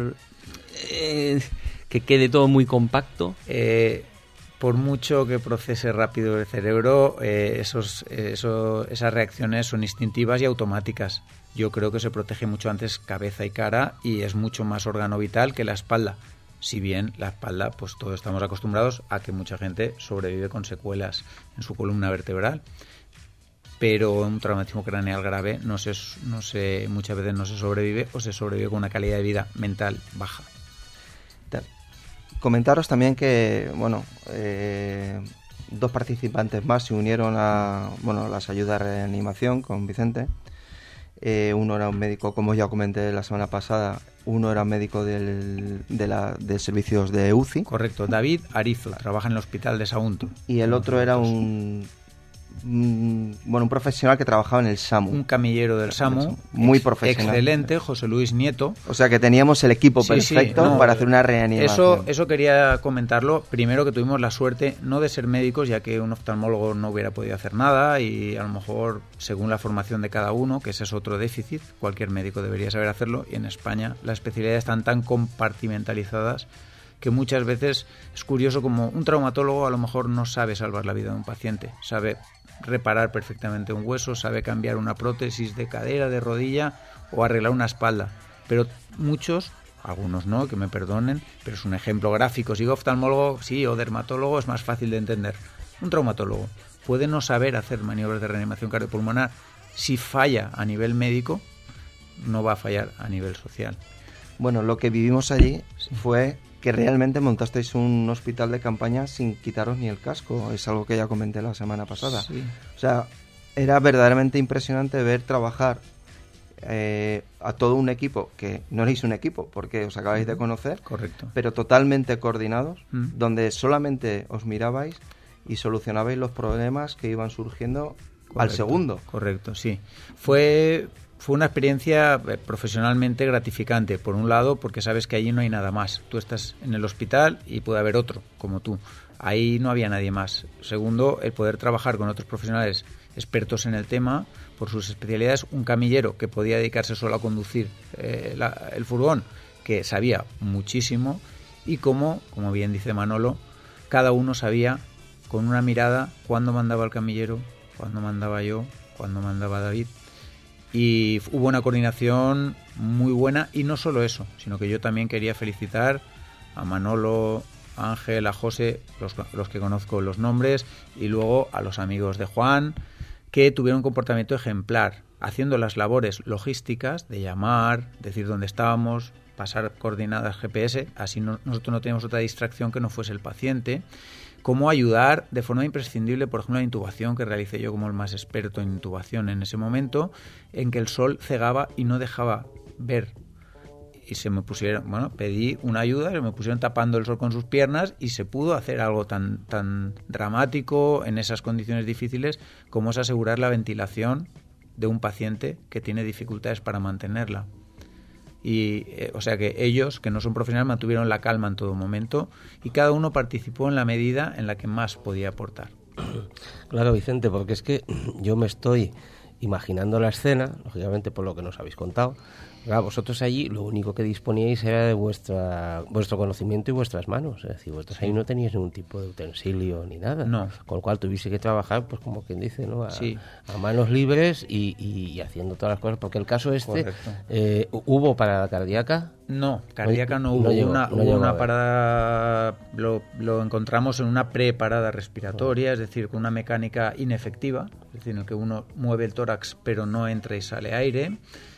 que quede todo muy compacto? Por mucho que procese rápido el cerebro, esas reacciones son instintivas y automáticas. Yo creo que se protege mucho antes cabeza y cara y es mucho más órgano vital que la espalda. Si bien la espalda, pues todos estamos acostumbrados a que mucha gente sobrevive con secuelas en su columna vertebral. Pero un traumatismo craneal grave muchas veces no se sobrevive o se sobrevive con una calidad de vida mental baja. Comentaros también que, dos participantes más se unieron a las ayudas de reanimación con Vicente. Uno era un médico, como ya comenté la semana pasada, uno era médico de servicios de UCI. Correcto, David Arizo, trabaja en el hospital de Sagunto. Y el otro era un profesional que trabajaba en el SAMU. Un camillero del SAMU. Muy profesional. Excelente, José Luis Nieto. O sea que teníamos el equipo perfecto para hacer una reanimación. Eso quería comentarlo. Primero, que tuvimos la suerte no de ser médicos, ya que un oftalmólogo no hubiera podido hacer nada y a lo mejor, según la formación de cada uno, que ese es otro déficit, cualquier médico debería saber hacerlo, y en España las especialidades están tan compartimentalizadas que muchas veces es curioso como un traumatólogo a lo mejor no sabe salvar la vida de un paciente, sabe reparar perfectamente un hueso, sabe cambiar una prótesis de cadera, de rodilla o arreglar una espalda, pero muchos, algunos no, que me perdonen, pero es un ejemplo gráfico. Si digo oftalmólogo, sí, o dermatólogo, es más fácil de entender. Un traumatólogo puede no saber hacer maniobras de reanimación cardiopulmonar. Si falla a nivel médico, no va a fallar a nivel social. Bueno, lo que vivimos allí fue que realmente montasteis un hospital de campaña sin quitaros ni el casco. Es algo que ya comenté la semana pasada. Sí. O sea, era verdaderamente impresionante ver trabajar a todo un equipo, que no erais un equipo porque os acabáis de conocer. Correcto. Pero totalmente coordinados, donde solamente os mirabais y solucionabais los problemas que iban surgiendo al segundo. Correcto, sí. Fue una experiencia profesionalmente gratificante, por un lado, porque sabes que allí no hay nada más. Tú estás en el hospital y puede haber otro, como tú. Ahí no había nadie más. Segundo, el poder trabajar con otros profesionales expertos en el tema, por sus especialidades. Un camillero que podía dedicarse solo a conducir el furgón, que sabía muchísimo, y como bien dice Manolo, cada uno sabía con una mirada cuándo mandaba el camillero, cuándo mandaba yo, cuándo mandaba David. Y hubo una coordinación muy buena, y no solo eso, sino que yo también quería felicitar a Manolo, a Ángel, a José, los que conozco los nombres, y luego a los amigos de Juan, que tuvieron un comportamiento ejemplar, haciendo las labores logísticas de llamar, decir dónde estábamos, pasar coordenadas GPS, así nosotros no teníamos otra distracción que no fuese el paciente. Cómo ayudar de forma imprescindible, por ejemplo, la intubación que realicé yo como el más experto en intubación en ese momento, en que el sol cegaba y no dejaba ver. Y se me pusieron, pedí una ayuda, se me pusieron tapando el sol con sus piernas y se pudo hacer algo tan dramático en esas condiciones difíciles como es asegurar la ventilación de un paciente que tiene dificultades para mantenerla. Y o sea que ellos, que no son profesionales, mantuvieron la calma en todo momento y cada uno participó en la medida en la que más podía aportar. Claro, Vicente, porque es que yo me estoy imaginando la escena, lógicamente por lo que nos habéis contado, Claro, vosotros allí lo único que disponíais era de vuestro conocimiento y vuestras manos. Es decir, vosotros ahí no teníais ningún tipo de utensilio ni nada. No. Con lo cual tuviese que trabajar, pues como quien dice, ¿no? A manos libres y haciendo todas las cosas. Porque el caso ¿hubo parada cardíaca? No, cardíaca no hubo. Hubo una parada, lo encontramos en una preparada respiratoria, es decir, con una mecánica inefectiva, es decir, en el que uno mueve el tórax pero no entra y sale aire.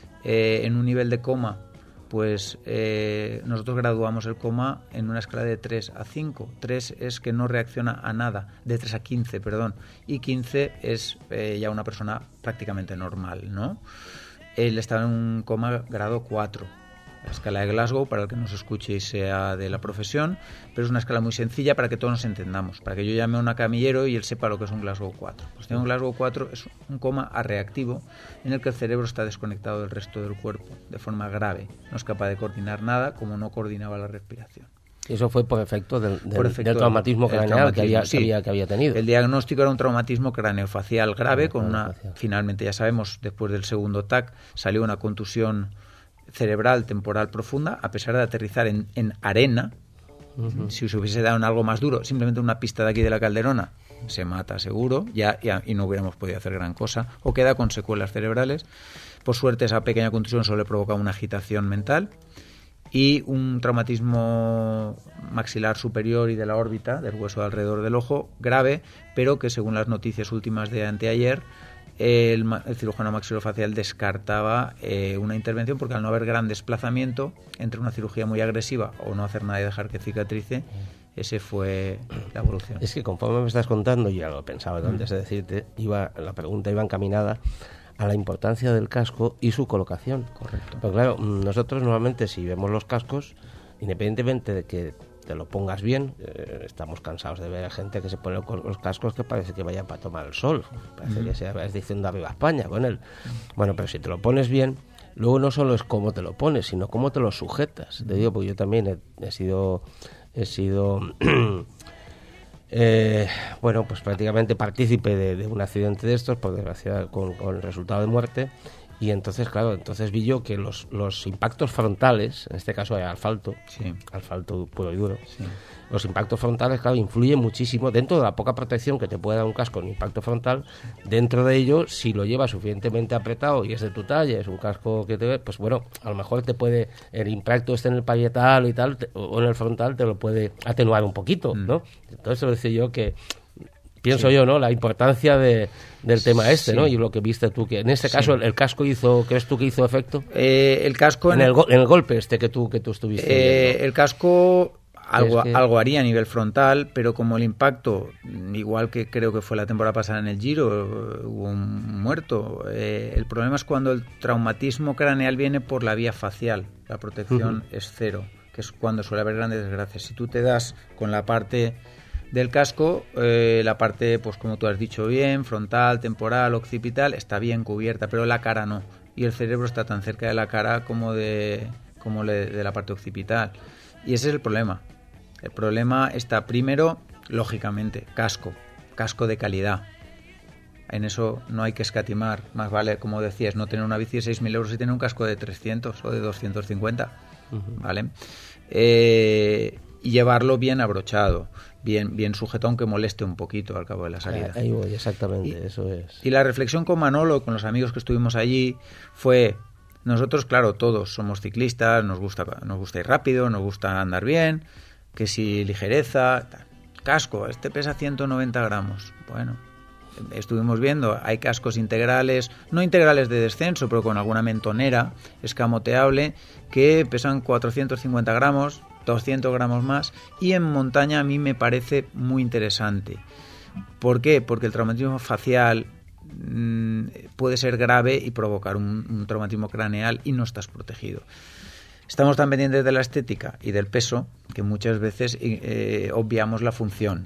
En un nivel de coma, pues nosotros graduamos el coma en una escala de 3 a 5. 3 es que no reacciona a nada, de 3 a 15, perdón, y 15 es ya una persona prácticamente normal, ¿no? Él estaba en un coma grado 4. La escala de Glasgow, para el que nos escuche y sea de la profesión, pero es una escala muy sencilla para que todos nos entendamos, para que yo llame a un camillero y él sepa lo que es un Glasgow 4. Pues un Glasgow 4 es un coma arreactivo en el que el cerebro está desconectado del resto del cuerpo de forma grave, no es capaz de coordinar nada como no coordinaba la respiración. Eso fue por efecto del traumatismo craneal que había tenido. El diagnóstico era un traumatismo craneofacial grave, finalmente ya sabemos, después del segundo TAC salió una contusión cerebral temporal profunda, a pesar de aterrizar en arena. Si se hubiese dado en algo más duro, simplemente una pista de aquí de la Calderona, se mata seguro, y no hubiéramos podido hacer gran cosa, o queda con secuelas cerebrales. Por suerte esa pequeña contusión solo le provoca una agitación mental y un traumatismo maxilar superior y de la órbita, del hueso alrededor del ojo, grave, pero que según las noticias últimas de anteayer, el cirujano maxilofacial descartaba una intervención porque al no haber gran desplazamiento entre una cirugía muy agresiva o no hacer nada y dejar que cicatrice, ese fue la evolución. Es que conforme me estás contando, ya lo pensaba antes de decirte, la pregunta iba encaminada a la importancia del casco y su colocación. Correcto. Pero claro, nosotros normalmente si vemos los cascos, independientemente de que te lo pongas bien, estamos cansados de ver a gente que se pone los cascos que parece que vayan para tomar el sol, parece que se va diciendo arriba España con él. Bueno, pero si te lo pones bien, luego no solo es cómo te lo pones, sino cómo te lo sujetas. Te digo, porque yo también he sido bueno, pues prácticamente partícipe de un accidente de estos, por desgracia con el resultado de muerte. Y entonces, claro, vi yo que los impactos frontales, en este caso era asfalto puro y duro, los impactos frontales, claro, influyen muchísimo dentro de la poca protección que te puede dar un casco en impacto frontal. Dentro de ello, si lo llevas suficientemente apretado y es de tu talla, es un casco que pues bueno, a lo mejor el impacto en el parietal y tal, o en el frontal, te lo puede atenuar un poquito, ¿no? Entonces, lo decía yo que pienso yo, ¿no? La importancia del tema ¿no? Y lo que viste tú, que en este caso el casco ¿crees tú que hizo efecto? El casco en el golpe que tú estuviste. El casco algo haría a nivel frontal, pero como el impacto, igual que creo que fue la temporada pasada en el Giro, hubo un muerto. El problema es cuando el traumatismo craneal viene por la vía facial. La protección es cero, que es cuando suele haber grandes desgracias. Si tú te das con la parte del casco, la parte, pues como tú has dicho bien, frontal, temporal, occipital, está bien cubierta, pero la cara no. Y el cerebro está tan cerca de la cara como de la parte occipital. Y ese es el problema. El problema está primero, lógicamente, casco de calidad. En eso no hay que escatimar. Más vale, como decías, no tener una bici de 6.000 euros y tener un casco de 300 o de 250. ¿Vale? Y llevarlo bien abrochado, bien sujeto, aunque moleste un poquito al cabo de la salida. Ahí voy, exactamente, eso es. Y la reflexión con Manolo, con los amigos que estuvimos allí, fue: nosotros, claro, todos somos ciclistas, nos gusta ir rápido, nos gusta andar bien, que si ligereza, casco, pesa 190 gramos. Bueno, estuvimos viendo, hay cascos integrales, no integrales de descenso, pero con alguna mentonera escamoteable, que pesan 450 gramos, 200 gramos más, y en montaña a mí me parece muy interesante. ¿Por qué? Porque el traumatismo facial puede ser grave y provocar un traumatismo craneal y no estás protegido. Estamos tan pendientes de la estética y del peso que muchas veces obviamos la función.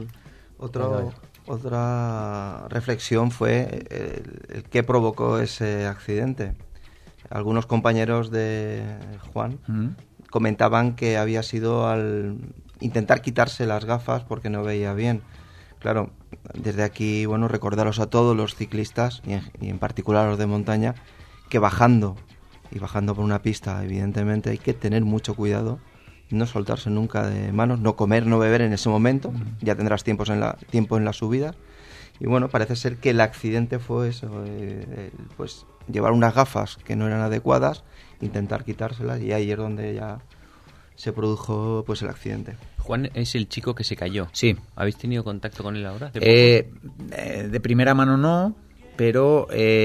Otra reflexión fue el que provocó ese accidente. Algunos compañeros de Juan comentaban que había sido al intentar quitarse las gafas porque no veía bien. Claro, desde aquí, recordaros a todos los ciclistas y en particular a los de montaña, que bajando y bajando por una pista, evidentemente hay que tener mucho cuidado, no soltarse nunca de manos, no comer, no beber en ese momento, ya tendrás tiempo en la subida. Y bueno, parece ser que el accidente fue eso, pues llevar unas gafas que no eran adecuadas, intentar quitárselas, y ahí es donde ya se produjo pues el accidente. Juan es el chico que se cayó. Sí. ¿Habéis tenido contacto con él ahora? De primera mano no, pero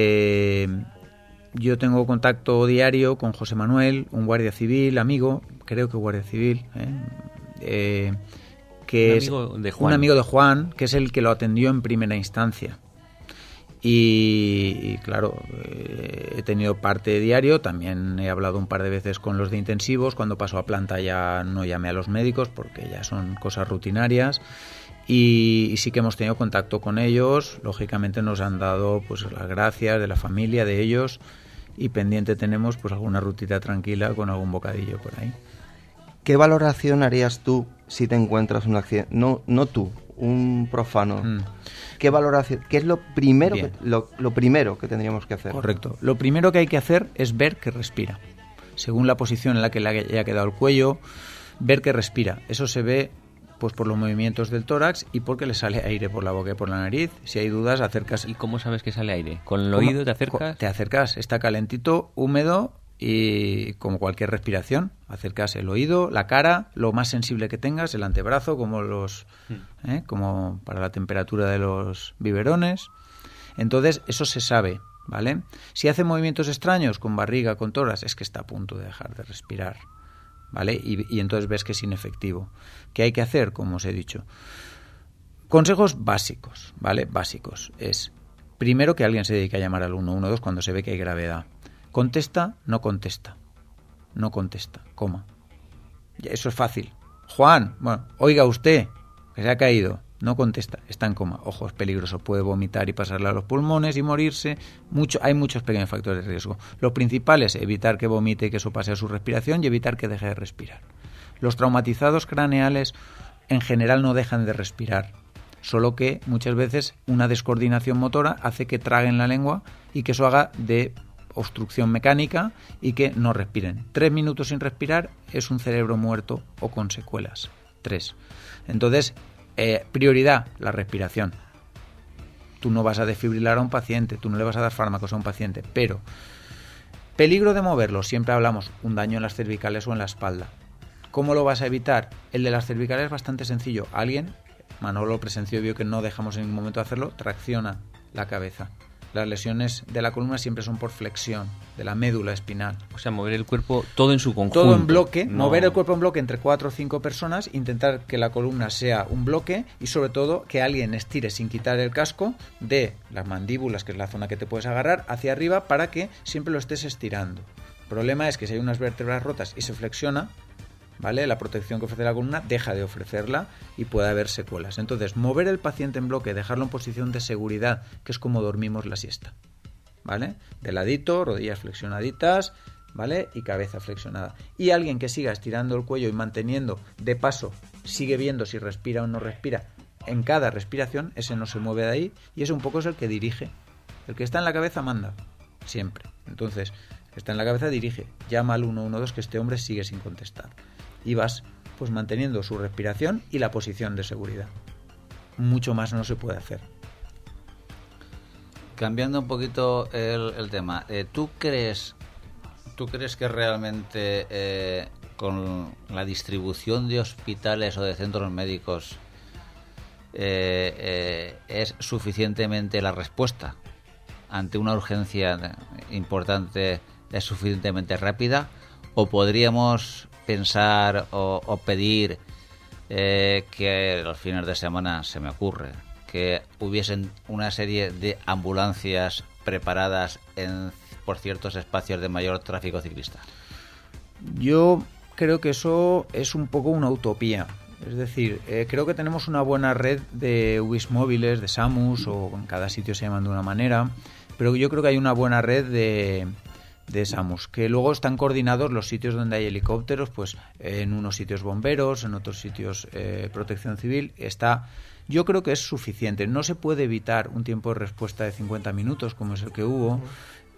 yo tengo contacto diario con José Manuel, un guardia civil, amigo, creo que guardia civil, que es un amigo de Juan, que es el que lo atendió en primera instancia. Y claro, he tenido parte diario, también he hablado un par de veces con los de intensivos. Cuando paso a planta ya no llamé a los médicos porque ya son cosas rutinarias, y sí que hemos tenido contacto con ellos. Lógicamente nos han dado pues las gracias de la familia de ellos, y pendiente tenemos pues alguna rutita tranquila con algún bocadillo por ahí. ¿Qué valoración harías tú si te encuentras un accidente? No tú, un profano. ¿Qué valoración? ¿Qué es lo primero que tendríamos que hacer? Correcto. Lo primero que hay que hacer es ver que respira. Según la posición en la que le haya quedado el cuello, ver que respira. Eso se ve pues por los movimientos del tórax y porque le sale aire por la boca y por la nariz. Si hay dudas, acércase. ¿Y cómo sabes que sale aire? ¿Con el oído te acercas? Te acercas, está calentito, húmedo, y como cualquier respiración, acercas el oído, la cara, lo más sensible que tengas, el antebrazo, como para la temperatura de los biberones. Entonces, eso se sabe, ¿vale? Si hace movimientos extraños con barriga, con tórax, es que está a punto de dejar de respirar, ¿vale? Y entonces ves que es inefectivo. ¿Qué hay que hacer? Como os he dicho. Consejos básicos, ¿vale? Básicos. Es, primero, que alguien se dedique a llamar al 112 cuando se ve que hay gravedad. Contesta, no contesta. No contesta, coma. Eso es fácil. Juan, bueno, oiga usted, que se ha caído. No contesta, está en coma. Ojo, es peligroso, puede vomitar y pasarle a los pulmones y morirse. Hay muchos pequeños factores de riesgo. Lo principal es evitar que vomite y que eso pase a su respiración, y evitar que deje de respirar. Los traumatizados craneales en general no dejan de respirar, solo que muchas veces una descoordinación motora hace que traguen la lengua y que eso haga de obstrucción mecánica y que no respiren. 3 minutos sin respirar es un cerebro muerto o con secuelas. 3. Entonces, prioridad, la respiración. Tú no vas a desfibrilar a un paciente, tú no le vas a dar fármacos a un paciente, pero peligro de moverlo, siempre hablamos, un daño en las cervicales o en la espalda. ¿Cómo lo vas a evitar? El de las cervicales es bastante sencillo. Alguien, Manolo presenció y vio que no dejamos en ningún momento de hacerlo, tracciona la cabeza. Las lesiones de la columna siempre son por flexión de la médula espinal. O sea, mover el cuerpo todo en su conjunto. Todo en bloque, mover el cuerpo en bloque entre 4 o 5 personas, intentar que la columna sea un bloque, y sobre todo que alguien estire sin quitar el casco de las mandíbulas, que es la zona que te puedes agarrar, hacia arriba, para que siempre lo estés estirando. El problema es que si hay unas vértebras rotas y se flexiona, ¿vale?, la protección que ofrece la columna deja de ofrecerla y puede haber secuelas. Entonces, mover el paciente en bloque, dejarlo en posición de seguridad, que es como dormimos la siesta, ¿vale? De ladito, rodillas flexionaditas, ¿vale?, y cabeza flexionada. Y alguien que siga estirando el cuello y manteniendo, de paso, sigue viendo si respira o no respira en cada respiración, ese no se mueve de ahí, y ese un poco es el que dirige. El que está en la cabeza manda, siempre. Entonces, el que está en la cabeza dirige. Llama al 112 que este hombre sigue sin contestar. Y vas pues manteniendo su respiración y la posición de seguridad. Mucho más no se puede hacer. Cambiando un poquito el tema, ¿tú crees que realmente con la distribución de hospitales o de centros médicos es suficientemente la respuesta ante una urgencia importante, es suficientemente rápida, o podríamos pensar o pedir que a los fines de semana, se me ocurre, que hubiesen una serie de ambulancias preparadas por ciertos espacios de mayor tráfico ciclista? Yo creo que eso es un poco una utopía. Es decir, creo que tenemos una buena red de UBIs móviles, de SAMUS, o en cada sitio se llaman de una manera, pero yo creo que hay una buena red de SAMUS, que luego están coordinados los sitios donde hay helicópteros, pues en unos sitios bomberos, en otros sitios protección civil. Yo creo que es suficiente. No se puede evitar un tiempo de respuesta de 50 minutos, como es el que hubo.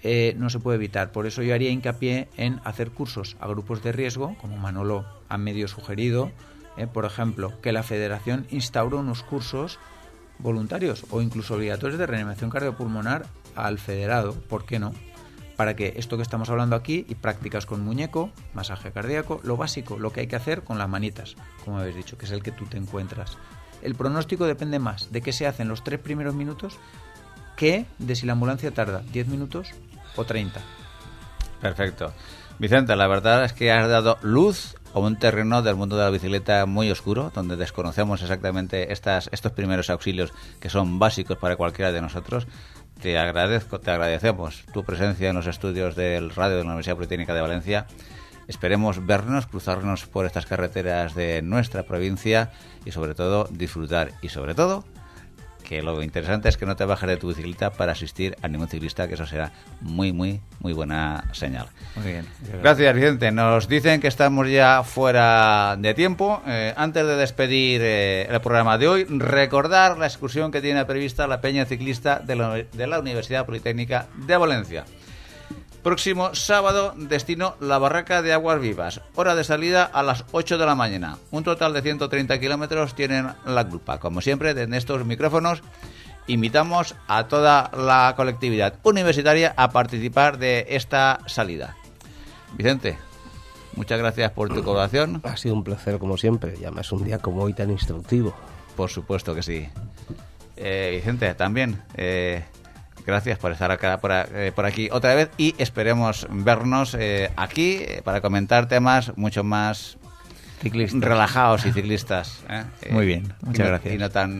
no se puede evitar. Por eso yo haría hincapié en hacer cursos a grupos de riesgo, como Manolo ha medio sugerido, por ejemplo, que la Federación instaure unos cursos voluntarios o incluso obligatorios de reanimación cardiopulmonar al federado, ¿por qué no? Para que esto que estamos hablando aquí, y prácticas con muñeco, masaje cardíaco, lo básico, lo que hay que hacer con las manitas, como habéis dicho, que es el que tú te encuentras. El pronóstico depende más de qué se hace en los 3 primeros minutos que de si la ambulancia tarda 10 minutos o 30. Perfecto. Vicente, la verdad es que has dado luz a un terreno del mundo de la bicicleta muy oscuro, donde desconocemos exactamente estos primeros auxilios que son básicos para cualquiera de nosotros. Te agradecemos tu presencia en los estudios del radio de la Universidad Politécnica de Valencia. Esperemos vernos, cruzarnos por estas carreteras de nuestra provincia y sobre todo disfrutar. Y sobre todo, que lo interesante es que no te bajes de tu bicicleta para asistir a ningún ciclista, que eso será muy, muy, muy buena señal. Muy bien. Gracias, Vicente. Nos dicen que estamos ya fuera de tiempo. Antes de despedir el programa de hoy, recordar la excursión que tiene prevista la Peña Ciclista de la Universidad Politécnica de Valencia. Próximo sábado, destino La Barraca de Aguas Vivas. Hora de salida a las 8 de la mañana. Un total de 130 kilómetros tienen la grupa. Como siempre, desde estos micrófonos, invitamos a toda la colectividad universitaria a participar de esta salida. Vicente, muchas gracias por tu colaboración. Ha sido un placer, como siempre, y además un día como hoy tan instructivo. Por supuesto que sí. Vicente, también... gracias por estar acá, por aquí otra vez, y esperemos vernos aquí para comentar temas mucho más relajados y ciclistas. Muy bien, muchas gracias. Y no tan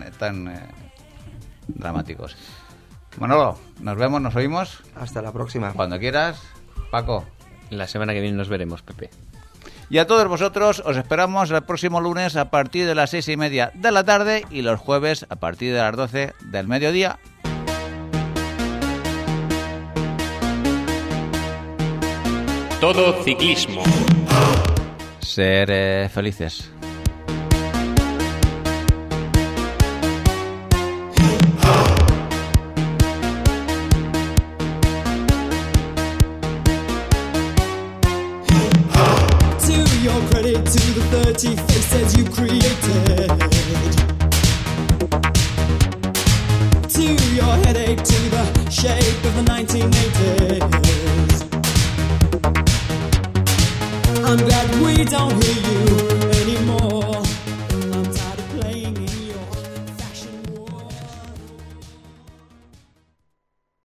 dramáticos. Manolo, nos vemos, nos oímos. Hasta la próxima. Cuando quieras. Paco. La semana que viene nos veremos, Pepe. Y a todos vosotros os esperamos el próximo lunes a partir de las 6:30 de la tarde y los jueves a partir de las 12 del mediodía. Todo ciclismo. Ser felices. To your credit, to the 30 faces you created. To your headache, to the shape of the 1980s. I'm glad we don't hear you